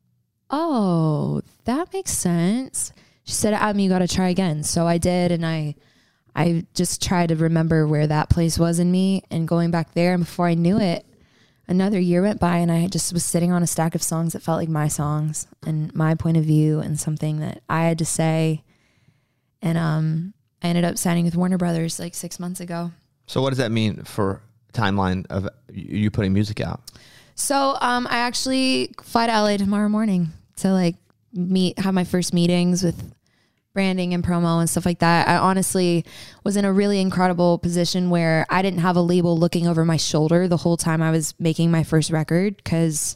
oh, that makes sense. She said, you got to try again. So I did. And I just tried to remember where that place was in me and going back there. And before I knew it, another year went by and I just was sitting on a stack of songs that felt like my songs and my point of view and something that I had to say. And I ended up signing with Warner Brothers like 6 months ago. So what does that mean for timeline of you putting music out? So I actually fly to LA tomorrow morning to like have my first meetings with branding and promo and stuff like that. I honestly was in a really incredible position where I didn't have a label looking over my shoulder the whole time I was making my first record because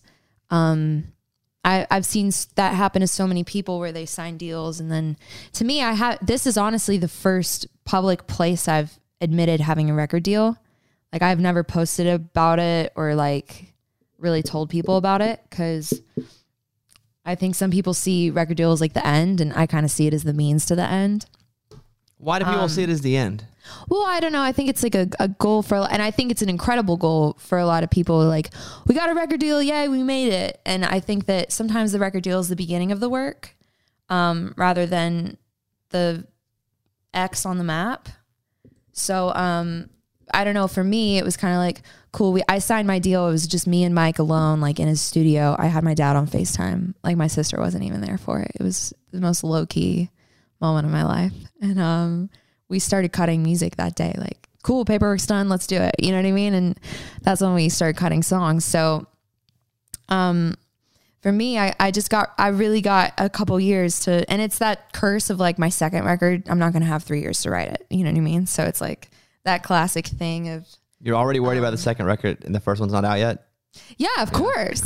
I've seen that happen to so many people where they sign deals. And then to me, this is honestly the first public place I've admitted having a record deal. Like I've never posted about it or like really told people about it because I think some people see record deals like the end and I kind of see it as the means to the end. Why do people see it as the end? Well, I don't know. I think it's like a goal and I think it's an incredible goal for a lot of people. Like, we got a record deal. Yay, we made it. And I think that sometimes the record deal is the beginning of the work rather than the X on the map. So I don't know. For me, it was kind of like, cool. I signed my deal. It was just me and Mike alone, like in his studio. I had my dad on FaceTime. Like my sister wasn't even there for it. It was the most low key moment of my life. And we started cutting music that day. Like, cool, paperwork's done. Let's do it. You know what I mean? And that's when we started cutting songs. So for me, I really got a couple years and it's that curse of like my second record. I'm not going to have 3 years to write it. You know what I mean? So it's like that classic thing of, You're already worried about the second record and the first one's not out yet? yeah, of course.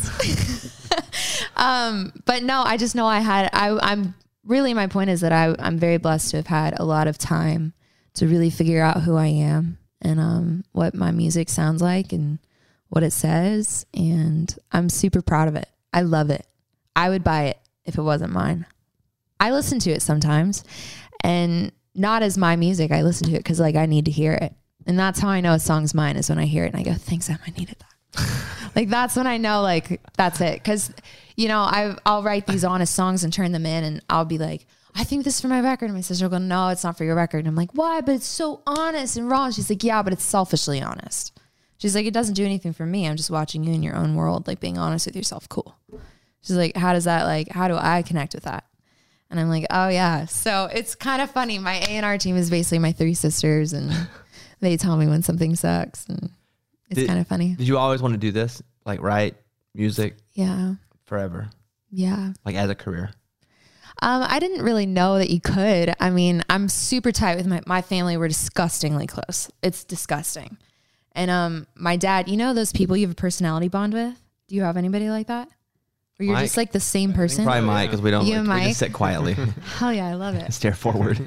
But no, I just know I'm really, my point is that I'm very blessed to have had a lot of time to really figure out who I am and what my music sounds like and what it says. And I'm super proud of it. I love it. I would buy it if it wasn't mine. I listen to it sometimes and not as my music. I listen to it because like I need to hear it. And that's how I know a song's mine is when I hear it and I go, thanks, Em, I needed that. Like, that's when I know, like, that's it. Because, you know, I'll write these honest songs and turn them in and I'll be like, I think this is for my record. And my sister will go, no, it's not for your record. And I'm like, why? But it's so honest and raw. She's like, yeah, but it's selfishly honest. She's like, it doesn't do anything for me. I'm just watching you in your own world, like being honest with yourself. Cool. She's like, how does that, like, how do I connect with that? And I'm like, oh yeah. So it's kind of funny. My A&R team is basically my 3 sisters, and they tell me when something sucks, and it's kind of funny. Did you always want to do this? Like write music? Yeah. Forever? Yeah. Like as a career? I didn't really know that you could. I mean, I'm super tight with my family. We're disgustingly close. It's disgusting. And my dad, you know those people you have a personality bond with? Do you have anybody like that? Or you're Mike? just like the same person? Probably Mike, because we don't You and we Mike? just sit quietly. Hell yeah, I love it. Stare forward.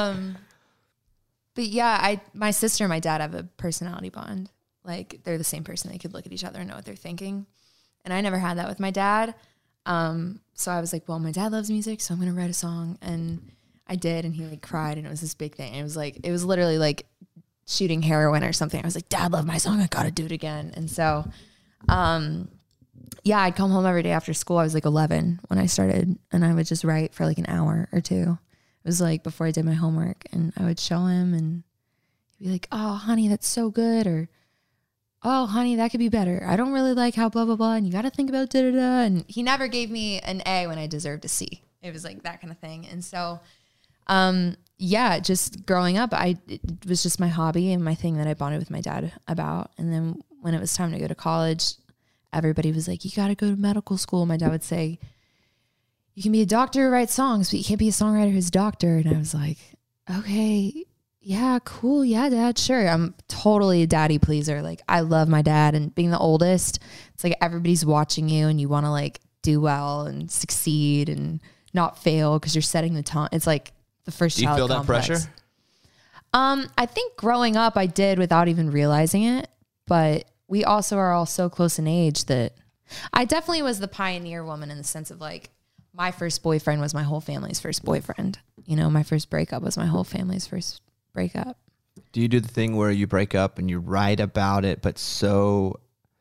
But yeah, my sister and my dad have a personality bond. Like they're the same person. They could look at each other and know what they're thinking. And I never had that with my dad. So I was like, well, my dad loves music, so I'm going to write a song. And I did. And he like cried, and it was this big thing. And it was literally like shooting heroin or something. I was like, Dad loved my song. I got to do it again. And so, yeah, I'd come home every day after school. I was like 11 when I started, and I would just write for like an hour or 2. It was like before I did my homework, and I would show him, and he'd be like, oh, honey, that's so good. Or, oh, honey, that could be better. I don't really like how blah, blah, blah. And you got to think about da-da-da. And he never gave me an A when I deserved a C. It was like that kind of thing. And so, yeah, just growing up, it was just my hobby and my thing that I bonded with my dad about. And then when it was time to go to college, everybody was like, you got to go to medical school. My dad would say, you can be a doctor who writes songs, but you can't be a songwriter who's a doctor. And I was like, okay, yeah, cool. Yeah, Dad, sure. I'm totally a daddy pleaser. Like, I love my dad, and being the oldest, it's like everybody's watching you and you want to like do well and succeed and not fail because you're setting the tone. It's like the first child. Do you feel complex. that pressure? I think growing up I did without even realizing it, but we also are all so close in age that I definitely was the pioneer woman in the sense of like, my first boyfriend was my whole family's first boyfriend. You know, my first breakup was my whole family's first breakup. Do you do the thing where you break up and you write about it, but so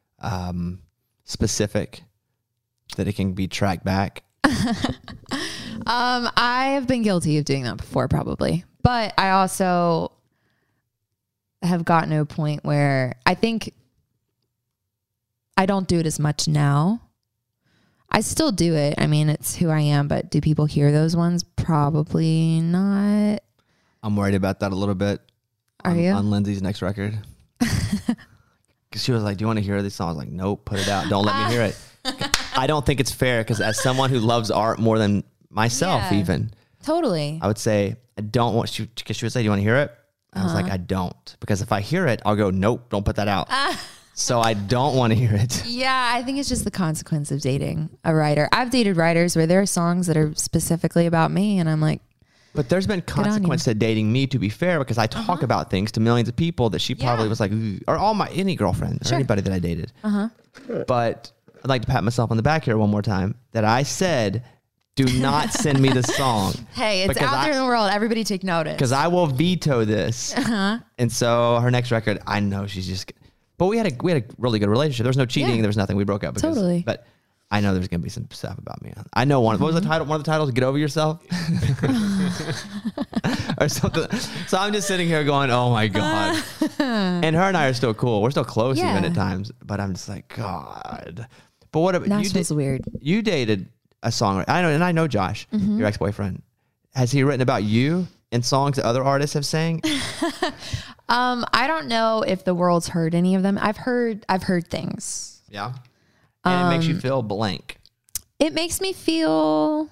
specific that it can be tracked back? I have been guilty of doing that before, probably. But I also have gotten to a point where I think I don't do it as much now. I still do it. I mean, it's who I am, but do people hear those ones? Probably not. I'm worried about that a little bit. Are you? On Lindsay's next record. Because she was like, do you want to hear this song? I was like, nope, put it out. Don't let me hear it. I don't think it's fair, because as someone who loves art more than myself, Yeah. even, Totally. I would say, I don't want you, because she would say, do you want to hear it? I was like, I don't. Because if I hear it, I'll go, nope, don't put that out. So I don't want to hear it. Yeah, I think it's just the consequence of dating a writer. I've dated writers where there are songs that are specifically about me, and I'm like, But there's been on you. consequence to dating me, to be fair, because I talk about things to millions of people that she probably Yeah. was like, "Ooh," or any girlfriend or Sure. anybody that I dated. But I'd like to pat myself on the back here one more time that I said, do not send me the song. hey, it's Because out there in the world. Everybody take notice. Because I will veto this. And so her next record, I know she's just, but we had a really good relationship. There was no cheating. Yeah. There was nothing. We broke up. Because, Totally. But I know there's going to be some stuff about me. I know what was the title? One of the titles, Get Over Yourself? Or something. So I'm just sitting here going, oh my God. And her and I are still cool. We're still close Yeah. even at times. But I'm just like, God. But what about Nashville's weird. You dated a songwriter. I know Josh, your ex-boyfriend. Has he written about you in songs that other artists have sang? I don't know if the world's heard any of them. I've heard things. Yeah. And it makes you feel blank. It makes me feel,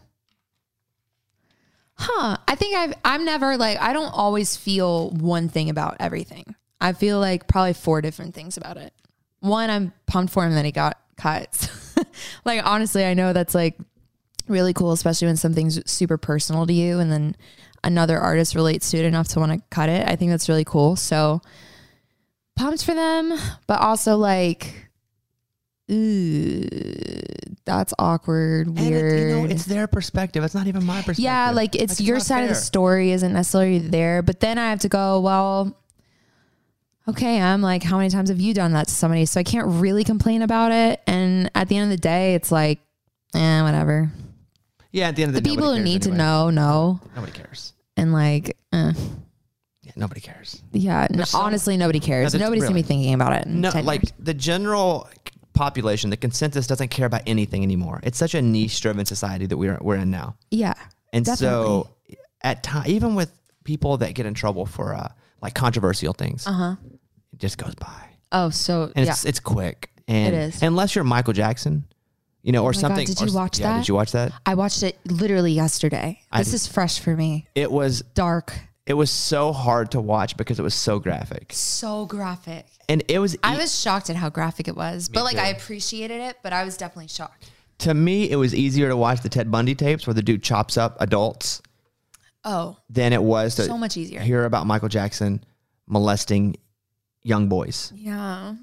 I think I'm never like, I don't always feel one thing about everything. I feel like probably 4 different things about it. One, I'm pumped for him that he got cuts. Like, honestly, I know that's like really cool, especially when something's super personal to you and then another artist relates to it enough to want to cut it. I think that's really cool. So pumped for them, but also like, ooh, that's awkward, weird. And it's their perspective. It's not even my perspective. Yeah, like it's your not side of the fair. story isn't necessarily there, but then I have to go, well, okay, I'm like, how many times have you done that to somebody? So I can't really complain about it. And at the end of the day, it's like, whatever. Yeah, at the end of The the day, people who nobody need cares to anyway. know. Nobody cares. And like, Yeah, nobody cares. yeah, honestly, nobody cares. No, Nobody's really. going to be thinking about it in No, 10 like years. the general population, the consensus doesn't care about anything anymore. It's such a niche-driven society that we're in now. Yeah. And definitely. so at time, even with people that get in trouble for like controversial things, it just goes by. Oh, so And yeah. it's quick. And It is. unless you're Michael Jackson, or my God, something. did you watch Yeah, that? did you watch that? I watched it literally yesterday. This is fresh for me. It was Dark. so hard to watch because it was so graphic. So graphic. And it was I was shocked at how graphic it was. But like too. I appreciated it, but I was definitely shocked. to me, it was easier to watch the Ted Bundy tapes where the dude chops up adults Oh, than it was to so much easier. hear about Michael Jackson molesting young boys. Yeah.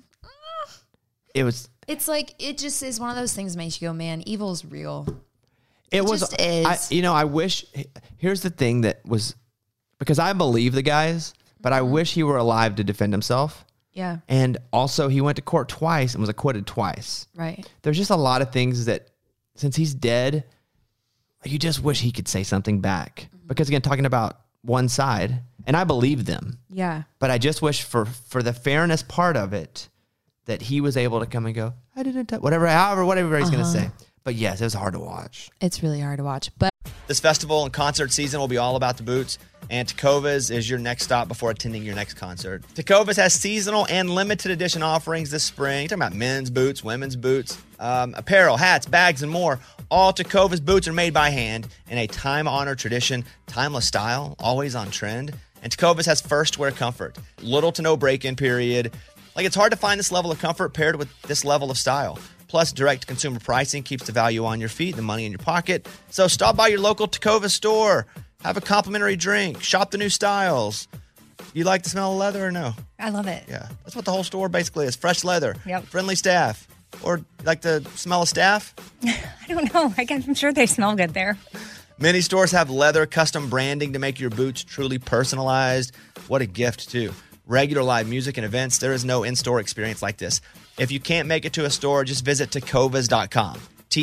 It was It's like, it just is one of those things that makes you go, man, evil's real. It was. just is. I wish. Here's the thing that was, because I believe the guys, but I wish he were alive to defend himself. Yeah. And also, he went to court twice and was acquitted twice. Right. There's just a lot of things that, since he's dead, you just wish he could say something back. Because again, talking about one side, and I believe them, Yeah. but I just wish for the fairness part of it that he was able to come and go, I didn't touch, whatever he's going to say. But yes, it was hard to watch. It's really hard to watch. But This festival and concert season will be all about the boots, and Tecovas is your next stop before attending your next concert. Tecovas has seasonal and limited edition offerings this spring. You're talking about men's boots, women's boots, apparel, hats, bags, and more. All Tecovas boots are made by hand in a time-honored tradition, timeless style, always on trend. And Tecovas has first wear comfort, little to no break-in period. Like, it's hard to find this level of comfort paired with this level of style. Plus, direct consumer pricing keeps the value on your feet, the money in your pocket. So stop by your local Tecovas store, have a complimentary drink, shop the new styles. You like the smell of leather or no? I love it. Yeah, that's what the whole store basically is. Fresh leather, Yep. friendly staff. Or like the smell of staff? I don't know. I'm sure they smell good there. Many stores have leather custom branding to make your boots truly personalized. What a gift, too. Regular live music and events, there is no in-store experience like this. If you can't make it to a store, just visit tecovas.com.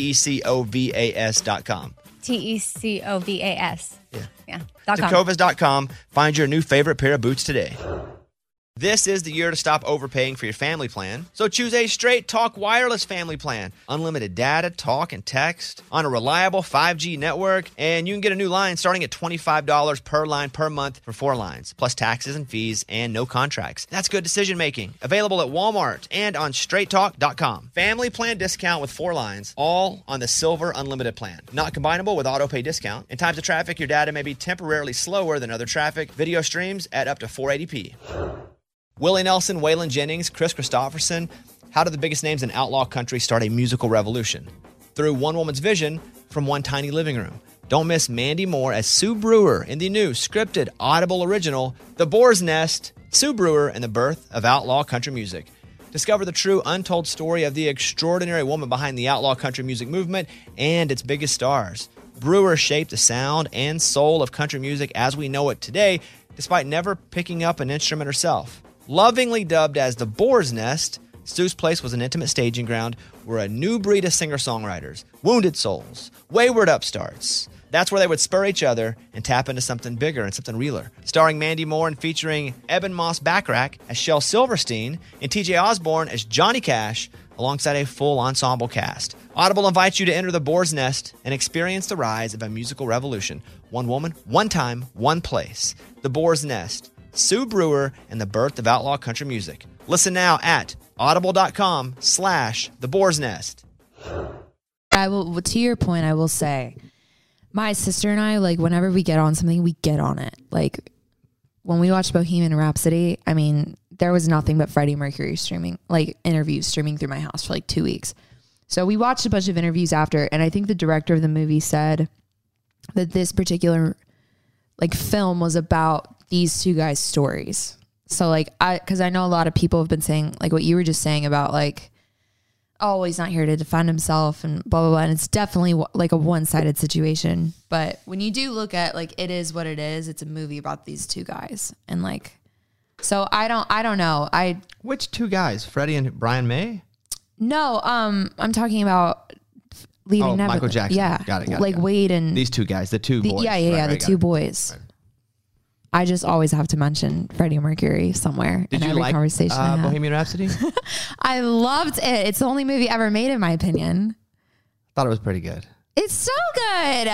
Tecovas.com. Tecovas. Yeah. Yeah. .com. Tecovas.com. Find your new favorite pair of boots today. This is the year to stop overpaying for your family plan. So choose a Straight Talk Wireless family plan. Unlimited data, talk, and text on a reliable 5G network. And you can get a new line starting at $25 per line per month for 4 lines, plus taxes and fees and no contracts. That's good decision making. Available at Walmart and on straighttalk.com. Family plan discount with 4 lines, all on the Silver Unlimited plan. Not combinable with auto pay discount. In times of traffic, your data may be temporarily slower than other traffic. Video streams at up to 480p. Willie Nelson, Waylon Jennings, Chris Christopherson. How did the biggest names in outlaw country start a musical revolution? Through one woman's vision from one tiny living room. Don't miss Mandy Moore as Sue Brewer in the new scripted Audible original, The Boar's Nest, Sue Brewer and the Birth of Outlaw Country Music. Discover the true untold story of the extraordinary woman behind the outlaw country music movement and its biggest stars. Brewer shaped the sound and soul of country music as we know it today, despite never picking up an instrument herself. Lovingly dubbed as the Boar's Nest, Sue's Place was an intimate staging ground where a new breed of singer-songwriters, wounded souls, wayward upstarts, that's where they would spur each other and tap into something bigger and something realer. Starring Mandy Moore and featuring Eben Moss Backrack as Shel Silverstein and TJ Osborne as Johnny Cash, alongside a full ensemble cast. Audible invites you to enter the Boar's Nest and experience the rise of a musical revolution. One woman, one time, one place. The Boar's Nest. Sue Brewer and the Birth of Outlaw Country Music. Listen now at audible.com/The Boar's Nest. I will, to your point, I will say, my sister and I, like, whenever we get on something, we get on it. Like, when we watched Bohemian Rhapsody, I mean, there was nothing but Freddie Mercury streaming, like, interviews streaming through my house for like 2 weeks. So we watched a bunch of interviews after, and I think the director of the movie said that this particular, like, film was about these two guys' stories. So, like, because I know a lot of people have been saying, like, what you were just saying about, like, oh, he's not here to defend himself and blah, blah, blah. And it's definitely like a one-sided situation. But when you do look at, like, it is what it is, it's a movie about these two guys. And, like, so I don't know. Which two guys? Freddie and Brian May? No, I'm talking about Leaving Oh, Neverland. Michael Jackson. Yeah. Got it. Like Wade and These two guys, the two boys. Yeah. Right, The got two it. boys. Right. I just always have to mention Freddie Mercury somewhere Did in you every like conversation I have. Bohemian Rhapsody? I loved it. It's the only movie ever made, in my opinion. Thought it was pretty good. It's so good.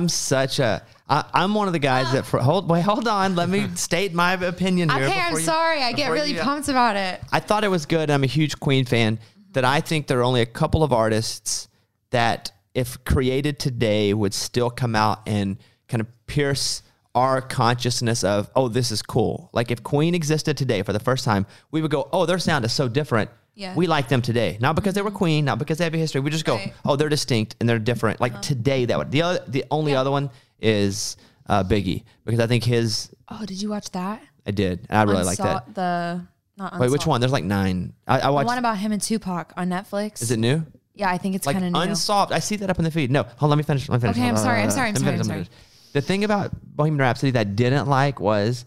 I'm one of the guys that hold on. Let me state my opinion here. Okay, I'm sorry. I get really pumped about it. I thought it was good. I'm a huge Queen fan. That I think there are only a couple of artists that, if created today, would still come out and kind of pierce our consciousness of, oh, this is cool. Like if Queen existed today for the first time, we would go, oh, their sound is so different. Yeah. We like them today. Not because they were Queen, not because they have a history. We just go, Right. oh, they're distinct and they're different. Like today, that would. The only other one is Biggie, because I think his. Oh, did you watch that? I did. I really like that. Wait, which one? There's like 9. I The watched. one about him and Tupac on Netflix. Is it new? Yeah, I think it's Like kind of new. Unsolved. I see that up in the feed. No, hold on, let me finish. Okay, I'm sorry. Let me finish. The thing about Bohemian Rhapsody that I didn't like was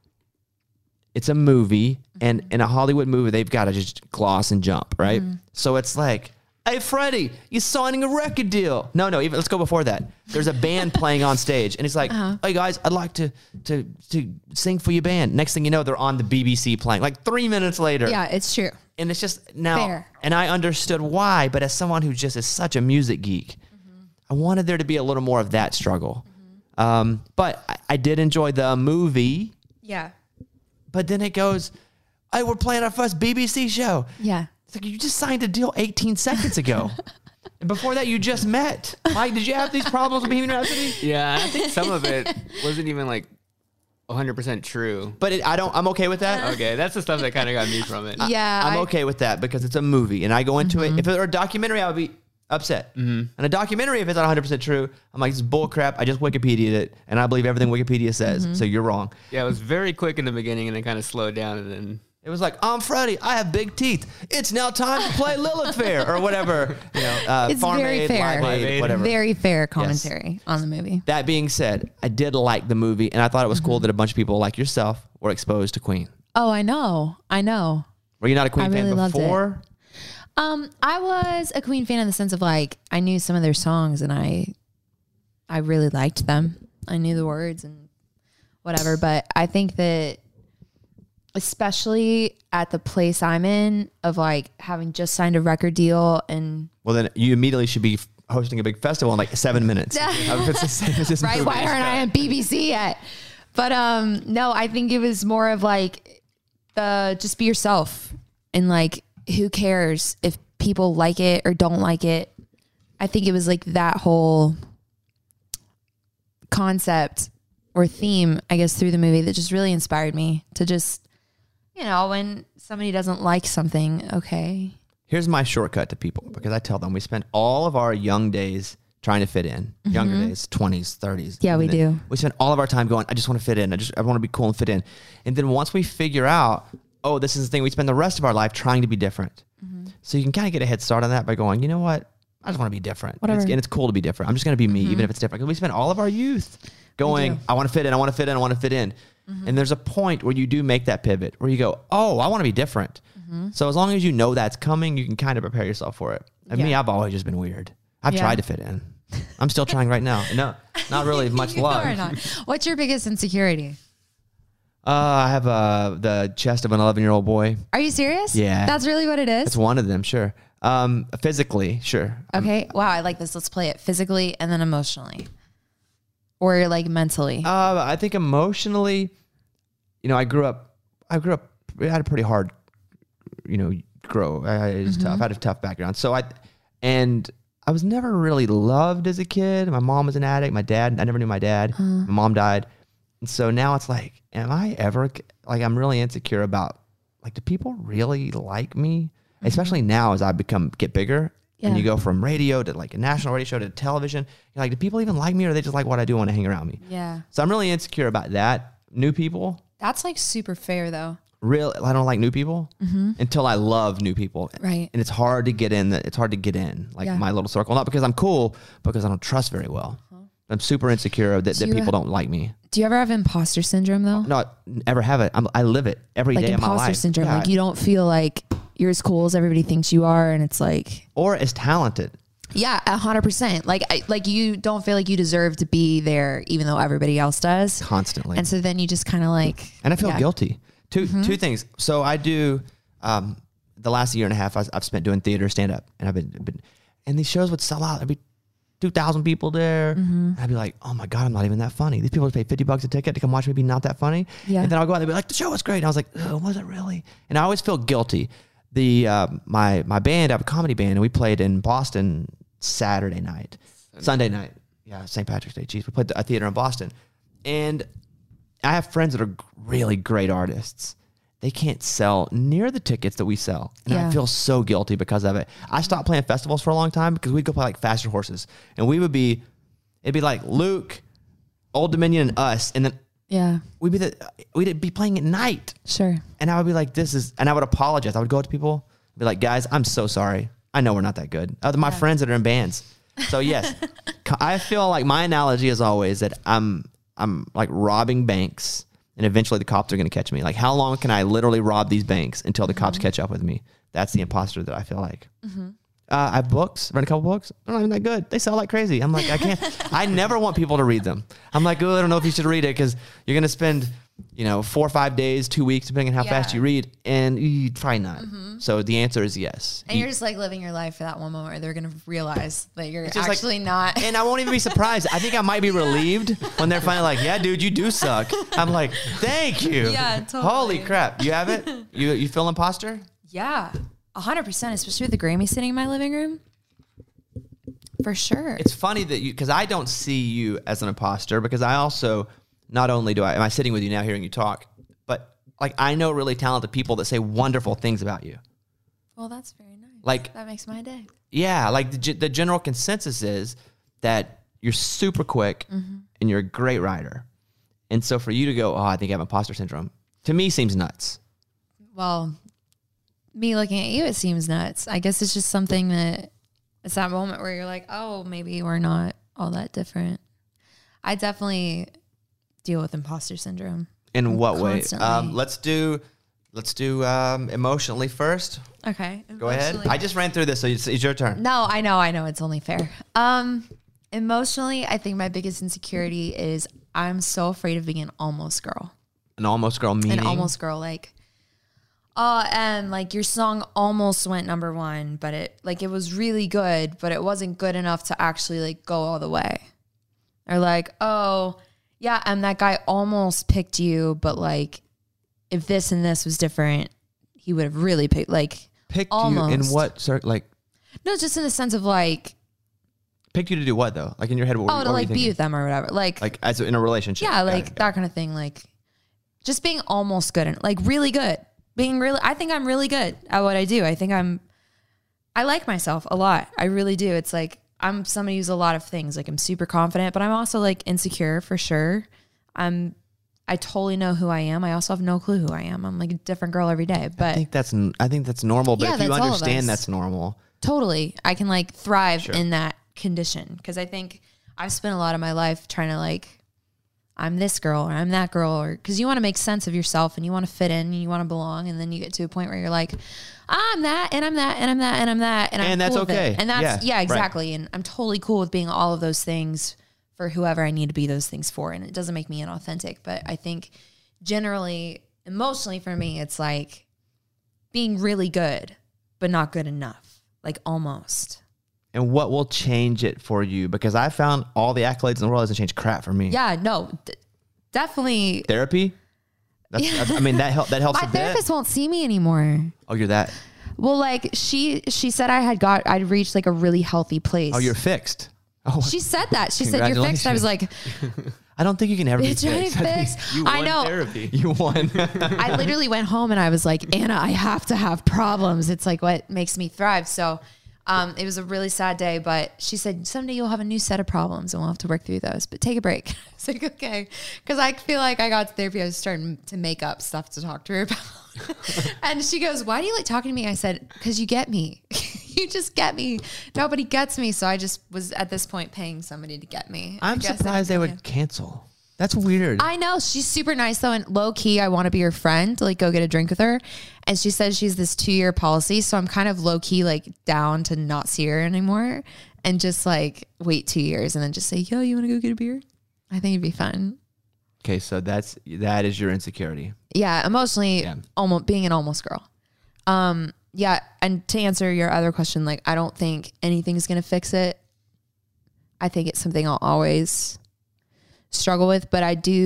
it's a movie, and in a Hollywood movie, they've got to just gloss and jump, right? So it's like, hey, Freddie, you signing a record deal. No, even let's go before that. There's a band playing on stage, and it's like, hey, guys, I'd like to sing for your band. Next thing you know, they're on the BBC playing, like 3 minutes later. Yeah, it's true. And it's just now, Fair. and I understood why, but as someone who just is such a music geek, I wanted there to be a little more of that struggle. But I did enjoy the movie, Yeah. but then it goes, hey, we're playing our first BBC show. Yeah. It's like, you just signed a deal 18 seconds ago. And before that, you just met. Mike, did you have these problems with Bohemian Rhapsody? Yeah, I think some of it wasn't even like 100% true. But I'm okay with that. Okay, that's the stuff that kind of got me from it. Yeah. I'm okay with that because it's a movie and I go into it. If it were a documentary, I would be upset. And a documentary, if it's not 100% true, I'm like, this is bull crap. I just Wikipedia'd it and I believe everything Wikipedia says. So you're wrong. Yeah, it was very quick in the beginning and then kind of slowed down and then... It was like, I'm Freddie. I have big teeth. It's now time to play Lilith Fair or whatever. You know, It's Farm very Aid, fair. Live Aid, whatever. Very fair commentary on the movie. That being said, I did like the movie, and I thought it was cool that a bunch of people like yourself were exposed to Queen. Oh, I know. Were you not a Queen I fan really loved it. before? I was a Queen fan in the sense of like I knew some of their songs and I really liked them. I knew the words and whatever, but I think that especially at the place I'm in of like having just signed a record deal and Well, then you immediately should be hosting a big festival in like 7 minutes. It's the same as this right, movie. why aren't I on BBC yet? But no, I think it was more of like just be yourself and like who cares if people like it or don't like it. I think it was like that whole concept or theme, I guess, through the movie that just really inspired me to just, you know, when somebody doesn't like something, okay. Here's my shortcut to people because I tell them we spend all of our young days trying to fit in. Younger days, 20s, 30s. Yeah, we do. We spend all of our time going, I just want to fit in. I want to be cool and fit in. And then once we figure out, oh, this is the thing, we spend the rest of our life trying to be different. So you can kind of get a head start on that by going, you know what? I just want to be different. Whatever. And it's cool to be different. I'm just going to be me, even if it's different. Because we spend all of our youth going, I want to fit in, I want to fit in, I want to fit in. And there's a point where you do make that pivot where you go, oh, I want to be different. So as long as you know that's coming, you can kind of prepare yourself for it. And me, Yeah. I've always just been weird. I've Yeah. tried to fit in. I'm still trying right now. No, not really much You love. are not. What's your biggest insecurity? I have the chest of an 11-year-old boy. Are you serious? Yeah. That's really what it is? It's one of them, sure. Physically, sure. Okay. Wow, I like this. Let's play it physically and then emotionally. Or like mentally. I think emotionally, you know, I grew up, I had a pretty hard, you know, grow. It was tough. I had a tough background. So I was never really loved as a kid. My mom was an addict. My dad, I never knew my dad. My mom died. And so now it's like, am I ever, like, I'm really insecure about, like, do people really like me? Especially now as I get bigger. And Yeah. you go from radio to like a national radio show to television. You're like, do people even like me or they just like what I do when they hang around me? Yeah. So I'm really insecure about that. New people, That's like super fair though. I don't like new people until I love new people. Right. And it's hard to get in. It's hard to get in like Yeah. my little circle. Not because I'm cool, because I don't trust very well. I'm super insecure that you people don't like me. Do you ever have imposter syndrome though? No, I ever have it. I live it every Like day of my imposter life. syndrome. Yeah. Like you don't feel like you're as cool as everybody thinks you are and it's like Or as talented. Yeah, 100%. Like you don't feel like you deserve to be there, even though everybody else does. Constantly. And so then you just kind of like, And I feel guilty. Two things. So I do, the last year and a half I've spent doing theater, stand up, and I've been, and these shows would sell out. There'd be 2,000 people there. And I'd be like, oh my God, I'm not even that funny. These people would pay $50 a ticket to come watch me be not that funny. Yeah. And then I'll go out and they'd be like, the show was great. And I was like, oh, was it really? And I always feel guilty. My band, I have a comedy band, and we played in Boston Sunday night. Yeah, St. Patrick's Day. Jeez, we played a theater in Boston. And I have friends that are really great artists. They can't sell near the tickets that we sell. And I feel so guilty because of it. I stopped playing festivals for a long time because we'd go play like Faster Horses. And it'd be like Luke, Old Dominion, and us. And then we'd be playing at night. Sure. And I would be like, and I would apologize. I would go up to people, be like, guys, I'm so sorry. I know we're not that good. My friends that are in bands. So yes, I feel like my analogy is always that I'm like robbing banks, and eventually the cops are going to catch me. Like, how long can I literally rob these banks until the cops catch up with me? That's the imposter that I feel like. I have books, read a couple books. They're not even that good. They sell like crazy. I'm like, I can't. I never want people to read them. I'm like, oh, I don't know if you should read it because you're going to spend, 4 or 5 days, 2 weeks, depending on how fast you read, and you probably not. So the answer is yes. And you're just like living your life for that one moment where they're going to realize that you're just actually not. And I won't even be surprised. I think I might be relieved when they're finally like, yeah, dude, you do suck. I'm like, thank you. Yeah, totally. Holy crap. You have it? You feel imposter? Yeah, 100%, especially with the Grammy sitting in my living room. For sure. It's funny that because I don't see you as an imposter, because I also, not only am I sitting with you now hearing you talk, but like I know really talented people that say wonderful things about you. Well, that's very nice. Like, that makes my day. Yeah, like the general consensus is that you're super quick and you're a great writer. And so for you to go, oh, I think I have imposter syndrome, to me seems nuts. Well, me looking at you, it seems nuts. I guess it's just something that it's that moment where you're like, oh, maybe we're not all that different. I definitely deal with imposter syndrome. In what way? Constantly. Let's do emotionally first. Okay. Go ahead. I just ran through this, so it's your turn. No, I know. It's only fair. Emotionally, I think my biggest insecurity is I'm so afraid of being an almost girl. An almost girl meaning? An almost girl, like, and like your song almost went number 1, but it was really good, but it wasn't good enough to actually like go all the way. Or like, oh, yeah, and that guy almost picked you, but like if this and this was different, he would have really picked almost. You in what sort? Like, no, just in the sense of like, picked you to do what though? Like in your head, what to like be with them or whatever. Like as in a relationship. Yeah, like that kind of thing. Like just being almost good and like really good. I think I'm really good at what I do. I like myself a lot. I really do. It's like I'm somebody who's a lot of things. Like I'm super confident, but I'm also like insecure for sure. I totally know who I am. I also have no clue who I am. I'm like a different girl every day. But I think that's normal. But if you understand that's normal, totally, I can like thrive in that condition because I think I've spent a lot of my life trying to like, I'm this girl or I'm that girl, or because you want to make sense of yourself and you want to fit in and you want to belong, and then you get to a point where you're like, I'm that and I'm that and I'm that and I'm that and I'm that's cool okay. with it. And that's exactly. Right. And I'm totally cool with being all of those things for whoever I need to be those things for. And it doesn't make me inauthentic, but I think generally, emotionally for me, it's like being really good, but not good enough, like almost. And what will change it for you? Because I found all the accolades in the world doesn't change crap for me. Yeah, no, definitely. Therapy? I mean, that helps My a bit. therapist won't see me anymore. Oh, you're that? Well, like she said I'd reached like a really healthy place. Oh, you're fixed. Oh, she said that. She said you're fixed. I was like, I don't think you can ever be bitch, I ain't fixed. fixed. You won I know. therapy. You won. I literally went home and I was like, Anna, I have to have problems. It's like what makes me thrive. So it was a really sad day, but she said, someday you'll have a new set of problems and we'll have to work through those, but take a break. I was like, okay. Because I feel like I got to therapy. I was starting to make up stuff to talk to her about. And she goes, why do you like talking to me? I said, because you get me. You just get me. Nobody gets me. So I just was at this point paying somebody to get me. I'm surprised they would cancel. That's weird. I know. She's super nice though. And low key, I want to be her friend, like go get a drink with her. And she says she's this 2-year policy. So I'm kind of low key like down to not see her anymore and just like wait 2 years and then just say, yo, you want to go get a beer? I think it'd be fun. Okay. So that is your insecurity. Yeah. Emotionally, Yeah. almost being an almost girl. Yeah. And to answer your other question, like, I don't think anything's going to fix it. I think it's something I'll always struggle with, but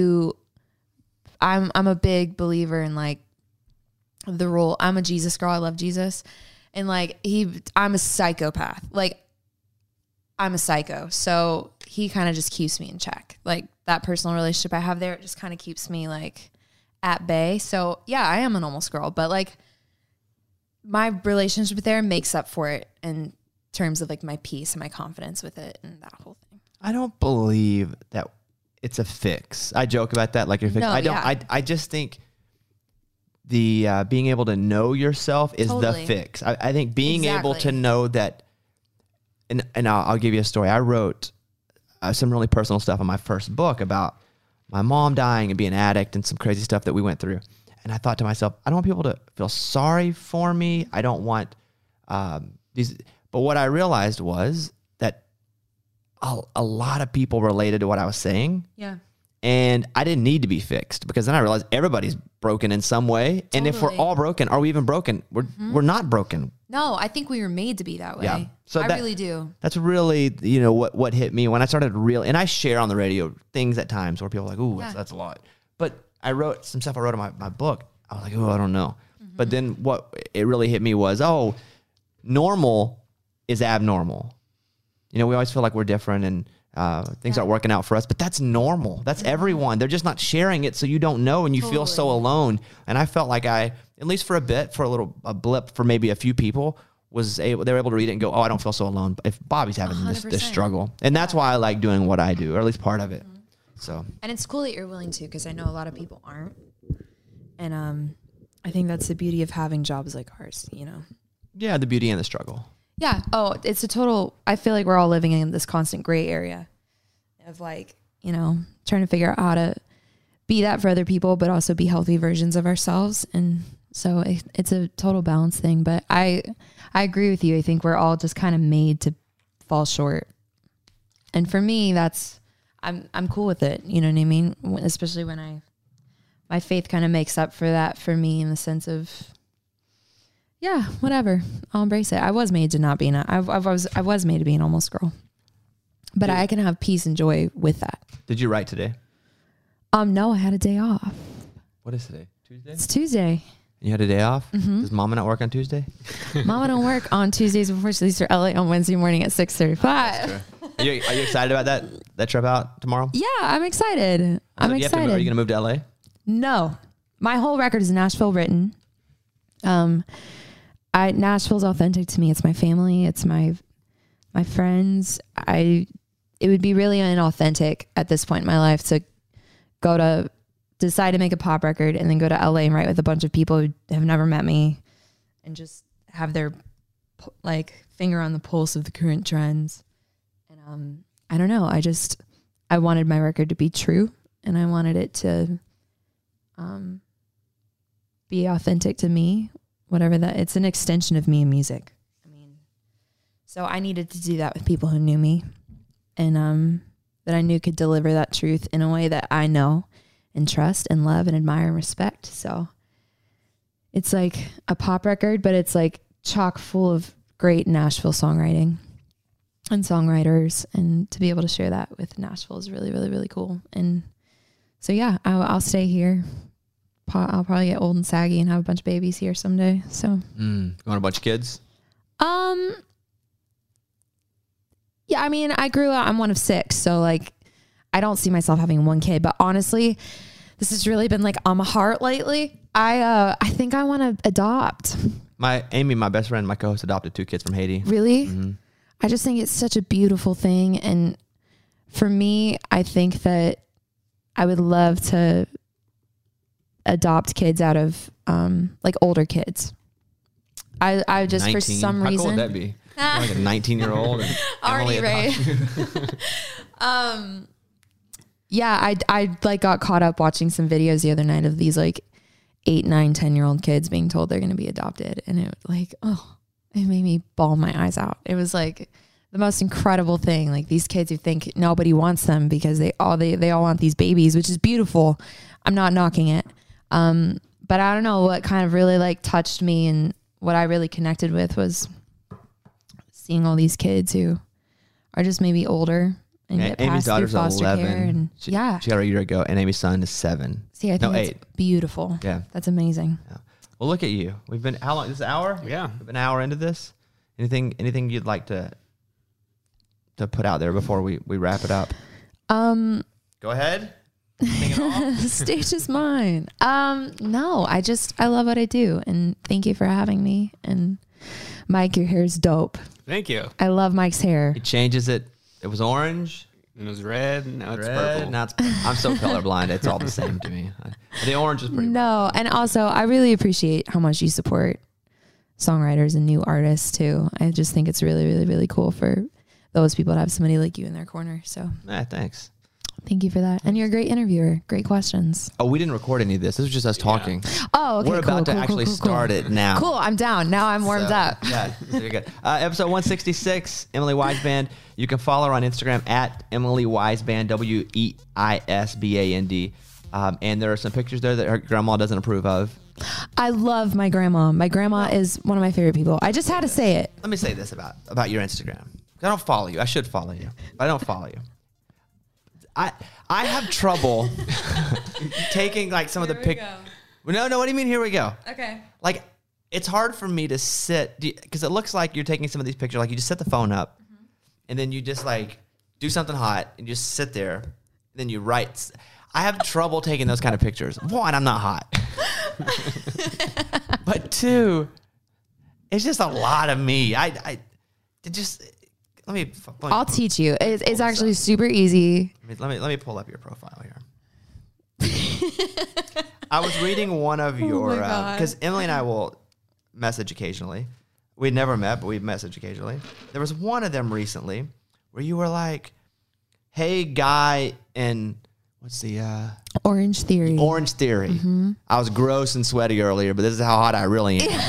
I'm a big believer in like the rule. I'm a Jesus girl. I love Jesus. And like I'm a psychopath. Like I'm a psycho. So he kind of just keeps me in check. Like that personal relationship I have there, it just kind of keeps me like at bay. So yeah, I am an almost girl, but like my relationship there makes up for it in terms of like my peace and my confidence with it and that whole thing. I don't believe that it's a fix. I joke about that, like you're fixing. No, I don't. yeah. I just think the being able to know yourself is Totally. the fix. I think being able Exactly. to know that, and I'll give you a story. I wrote some really personal stuff in my first book about my mom dying and being an addict and some crazy stuff that we went through. And I thought to myself, I don't want people to feel sorry for me. I don't want these. But what I realized was that a lot of people related to what I was saying. Yeah. And I didn't need to be fixed because then I realized everybody's broken in some way. And if we're Totally. all broken, are we even broken? We're not broken. No, I think we were made to be that way. Yeah. So I that- really do. That's really, what hit me when I started and I share on the radio things at times where people are like, ooh, Yeah. that's a lot. But I wrote some stuff I wrote in my book. I was like, ooh, I don't know. But then what it really hit me was, normal is abnormal. We always feel like we're different and things aren't working out for us, but that's normal. That's everyone. They're just not sharing it, so you don't know, and you feel so Totally. alone. And I felt like at least for a bit, for a blip, for maybe a few people, they were able to read it and go, oh, I don't feel so alone. If Bobby's having this 100%. struggle, and that's why I like doing what I do, or at least part of it. So And it's cool that you're willing to, because I know a lot of people aren't. And I think that's the beauty of having jobs like ours, yeah, the beauty and the struggle. Yeah. Oh, it's a total, I feel like we're all living in this constant gray area of like, trying to figure out how to be that for other people, but also be healthy versions of ourselves. And so it's a total balance thing, but I agree with you. I think we're all just kind of made to fall short. And for me, I'm cool with it. You know what I mean? Especially when my faith kind of makes up for that for me in the sense of, yeah, whatever. I'll embrace it. I was made to not be I was made to be an almost girl, but I can have peace and joy with that. Did you write today? No, I had a day off. What is today? Tuesday? It's Tuesday. You had a day off? Does Mama not work on Tuesday? Mama don't work on Tuesdays before she leaves for LA on Wednesday morning at 6:35. Are you excited about that trip out tomorrow? Yeah, I'm excited. I'm Are you excited. going to move to LA? No, my whole record is Nashville written. Nashville's authentic to me. It's my family. It's my friends. It would be really inauthentic at this point in my life to decide to make a pop record and then go to LA and write with a bunch of people who have never met me and just have their finger on the pulse of the current trends. And I don't know. I wanted my record to be true and I wanted it to be authentic to me, whatever that, it's an extension of me in music. So I needed to do that with people who knew me and that I knew could deliver that truth in a way that I know and trust and love and admire and respect. So it's like a pop record, but it's like chock full of great Nashville songwriting and songwriters, and to be able to share that with Nashville is really, really, really cool. And so, yeah, I'll stay here. I'll probably get old and saggy and have a bunch of babies here someday. So, You want a bunch of kids? yeah, I mean, I grew up, I'm one of 6. So like, I don't see myself having one kid, but honestly, this has really been like on my heart lately. I think I want to adopt. Amy, my best friend, my co-host, adopted 2 kids from Haiti. Really? I just think it's such a beautiful thing. And for me, I think that I would love to adopt kids out of like older kids. I just 19. for some How reason. cool would that be? Like a 19-year-old. Already right. Yeah, I like got caught up watching some videos the other night of these like 8, 9, 10-year-old kids being told they're going to be adopted. And it like, it made me bawl my eyes out. It was like the most incredible thing. Like these kids who think nobody wants them because they all want these babies, which is beautiful. I'm not knocking it. But I don't know what kind of really like touched me and what I really connected with was seeing all these kids who are just maybe older and get Amy's passed through daughter's foster 11. care. And She yeah. got her a year ago, and Amy's son is 7. See, I think that's 8. beautiful. Yeah. That's amazing. Yeah. Well, look at you. We've been, how long? This is an hour? Yeah. We've been an hour into this. Anything you'd like to put out there before we wrap it up? Go ahead. The stage is mine. No, I love what I do, and thank you for having me. And Mike, your hair is dope. Thank you. I love Mike's hair. He changes it. It was orange. It was red. Now it's Red. purple. Now it's, I'm so colorblind. It's all the same to me. The orange is pretty. No, and also I really appreciate how much you support songwriters and new artists too. I just think it's really, really, really cool for those people to have somebody like you in their corner. So Thanks. thank you for that. And you're a great interviewer. Great questions. Oh, we didn't record any of this. This was just us talking. Oh, okay. We're about to actually start it now. Cool. I'm down. Now I'm warmed up. Yeah, very good. Episode 166, Emily Wise Band. You can follow her on Instagram at Emily Wise Band, WEISBAND. And there are some pictures there that her grandma doesn't approve of. I love my grandma. My grandma is one of my favorite people. I just had to say it. Let me say this about your Instagram. I don't follow you. I should follow you, but I don't follow you. I have trouble taking like some of the pictures. No, what do you mean? Here we go. Okay. Like, it's hard for me to sit because it looks like you're taking some of these pictures. Like you just set the phone up, and then you just like do something hot and just sit there. And then you write. I have trouble taking those kind of pictures. One, I'm not hot. But 2, it's just a lot of me. Let me I'll teach you. It's actually super easy. let me pull up your profile here. I was reading one of your because Emily and I will message occasionally. We'd never met, but we've messaged occasionally. There was one of them recently where you were like, "Hey, guy," and what's the Orange Theory. Orange Theory. Mm-hmm. I was gross and sweaty earlier, but this is how hot I really am.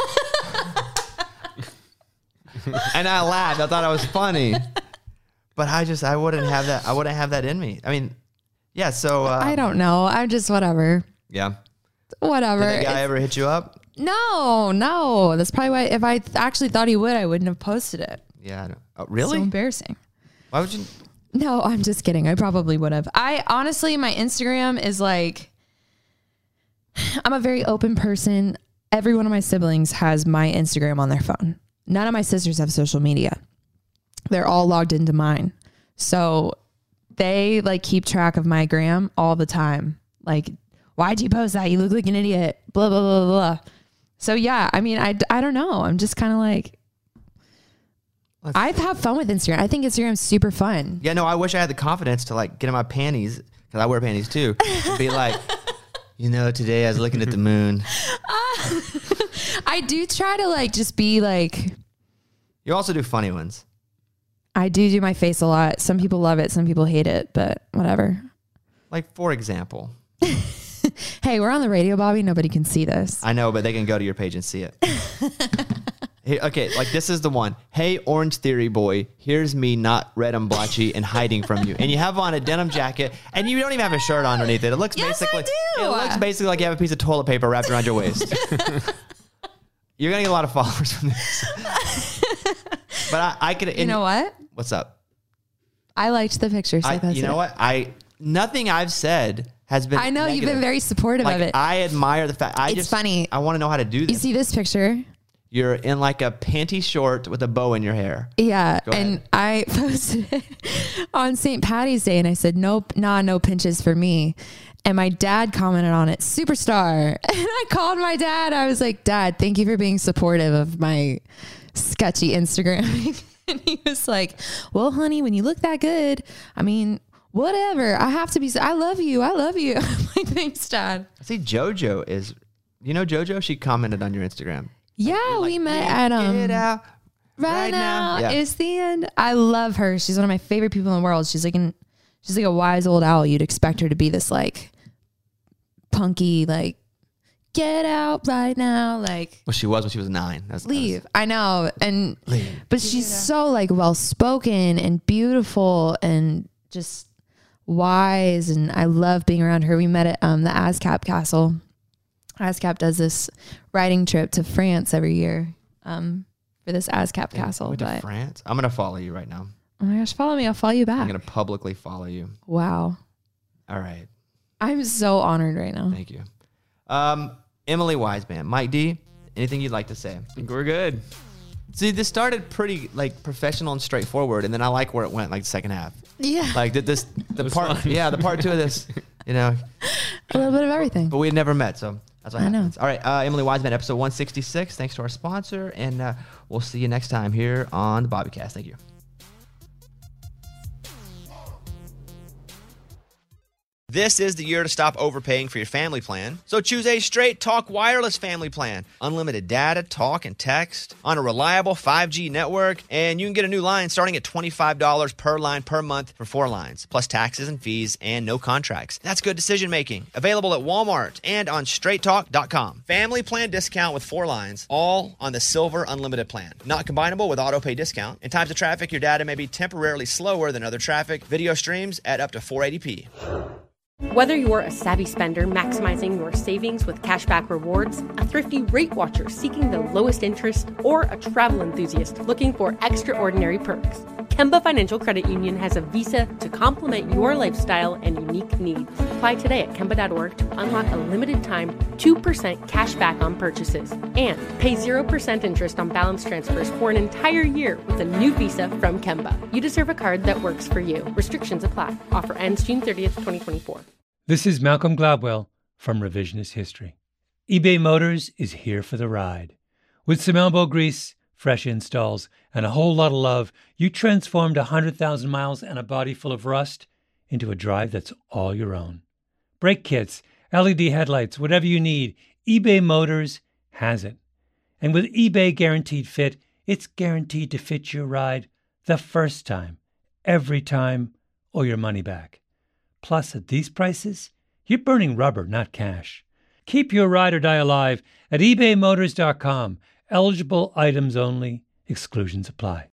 And I laughed. I thought I was funny, but I wouldn't have that. I wouldn't have that in me. I mean, yeah. So I don't know. I'm just whatever. Yeah. Whatever. Did that guy ever hit you up? No. That's probably why. If I actually thought he would, I wouldn't have posted it. Yeah. I don't. Oh, really? So embarrassing. Why would you? No, I'm just kidding. I probably would have. I honestly, my Instagram is like, I'm a very open person. Every one of my siblings has my Instagram on their phone. None of my sisters have social media. They're all logged into mine. So they like keep track of my gram all the time. Like, why'd you post that? You look like an idiot. Blah, blah, blah, blah. So yeah, I mean, I don't know. I'm just kind of like, I have fun with Instagram. I think Instagram's super fun. Yeah, no, I wish I had the confidence to like get in my panties, because I wear panties too, and be like, today I was looking at the moon. I do try to like just be like. You also do funny ones. I do my face a lot. Some people love it. Some people hate it, but whatever. Like, for example. Hey, we're on the radio, Bobby. Nobody can see this. I know, but they can go to your page and see it. Hey, okay, like this is the one. Hey, Orange Theory boy, here's me not red and blotchy and hiding from you. And you have on a denim jacket, and you don't even have a shirt underneath it. It looks basically, it looks basically like you have a piece of toilet paper wrapped around your waist. You're gonna get a lot of followers from this. But I could. You know what? What's up? I liked the picture. So You know what? Nothing I've said has been. I know negative. you've been very supportive of it. I admire the fact. It's funny. I want to know how to do this. You see this picture? You're in like a panty short with a bow in your hair. Yeah. Go ahead. And I posted it on St. Patty's Day and I said, nope, no pinches for me. And my dad commented on it, superstar. And I called my dad. I was like, Dad, thank you for being supportive of my sketchy Instagram. And he was like, well, honey, when you look that good, I mean, whatever. I have to be, I love you. I'm like, thanks, Dad. I see JoJo is, JoJo? She commented on your Instagram. Yeah, we met at Get out right now. Yeah. It's the end. I love her. She's one of my favorite people in the world. She's like she's like a wise old owl. You'd expect her to be this like punky, like, get out right now. Like, Well, she was when she was 9. Leave. I know. And, Leave. but she's so like well spoken and beautiful and just wise. And I love being around her. We met at the ASCAP Castle. ASCAP does this riding trip to France every year for this ASCAP Castle. Went to But France. I'm going to follow you right now. oh my gosh, follow me. I'll follow you I'm back. going to publicly follow you. Wow. All right. I'm so honored right now. Thank you. Emily Wiseman. Mike D, anything you'd like to say? I think we're good. See, this started pretty like professional and straightforward, and then I like where it went, like the second half. Yeah. Like the part, fun. yeah, the part 2 of this, you know, A little bit of everything. but we had never met, so that's what I know. happens. All right, Emily Wiseman, episode 166. Thanks to our sponsor, and we'll see you next time here on the Bobbycast. Thank you. This is the year to stop overpaying for your family plan. So choose a Straight Talk Wireless family plan. Unlimited data, talk, and text on a reliable 5G network. And you can get a new line starting at $25 per line per month for 4 lines, plus taxes and fees and no contracts. That's good decision making. Available at Walmart and on straighttalk.com. Family plan discount with 4 lines, all on the Silver Unlimited plan. Not combinable with auto pay discount. In times of traffic, your data may be temporarily slower than other traffic. Video streams at up to 480p. Whether you're a savvy spender maximizing your savings with cashback rewards, a thrifty rate watcher seeking the lowest interest, or a travel enthusiast looking for extraordinary perks, Kemba Financial Credit Union has a visa to complement your lifestyle and unique needs. Apply today at Kemba.org to unlock a limited time 2% cash back on purchases and pay 0% interest on balance transfers for an entire year with a new visa from Kemba. You deserve a card that works for you. Restrictions apply. Offer ends June 30th, 2024. This is Malcolm Gladwell from Revisionist History. eBay Motors is here for the ride. With some elbow grease, fresh installs, and a whole lot of love, you transformed 100,000 miles and a body full of rust into a drive that's all your own. Brake kits, LED headlights, whatever you need, eBay Motors has it. And with eBay Guaranteed Fit, it's guaranteed to fit your ride the first time, every time, or your money back. Plus, at these prices, you're burning rubber, not cash. Keep your ride or die alive at ebaymotors.com. Eligible items only. Exclusions apply.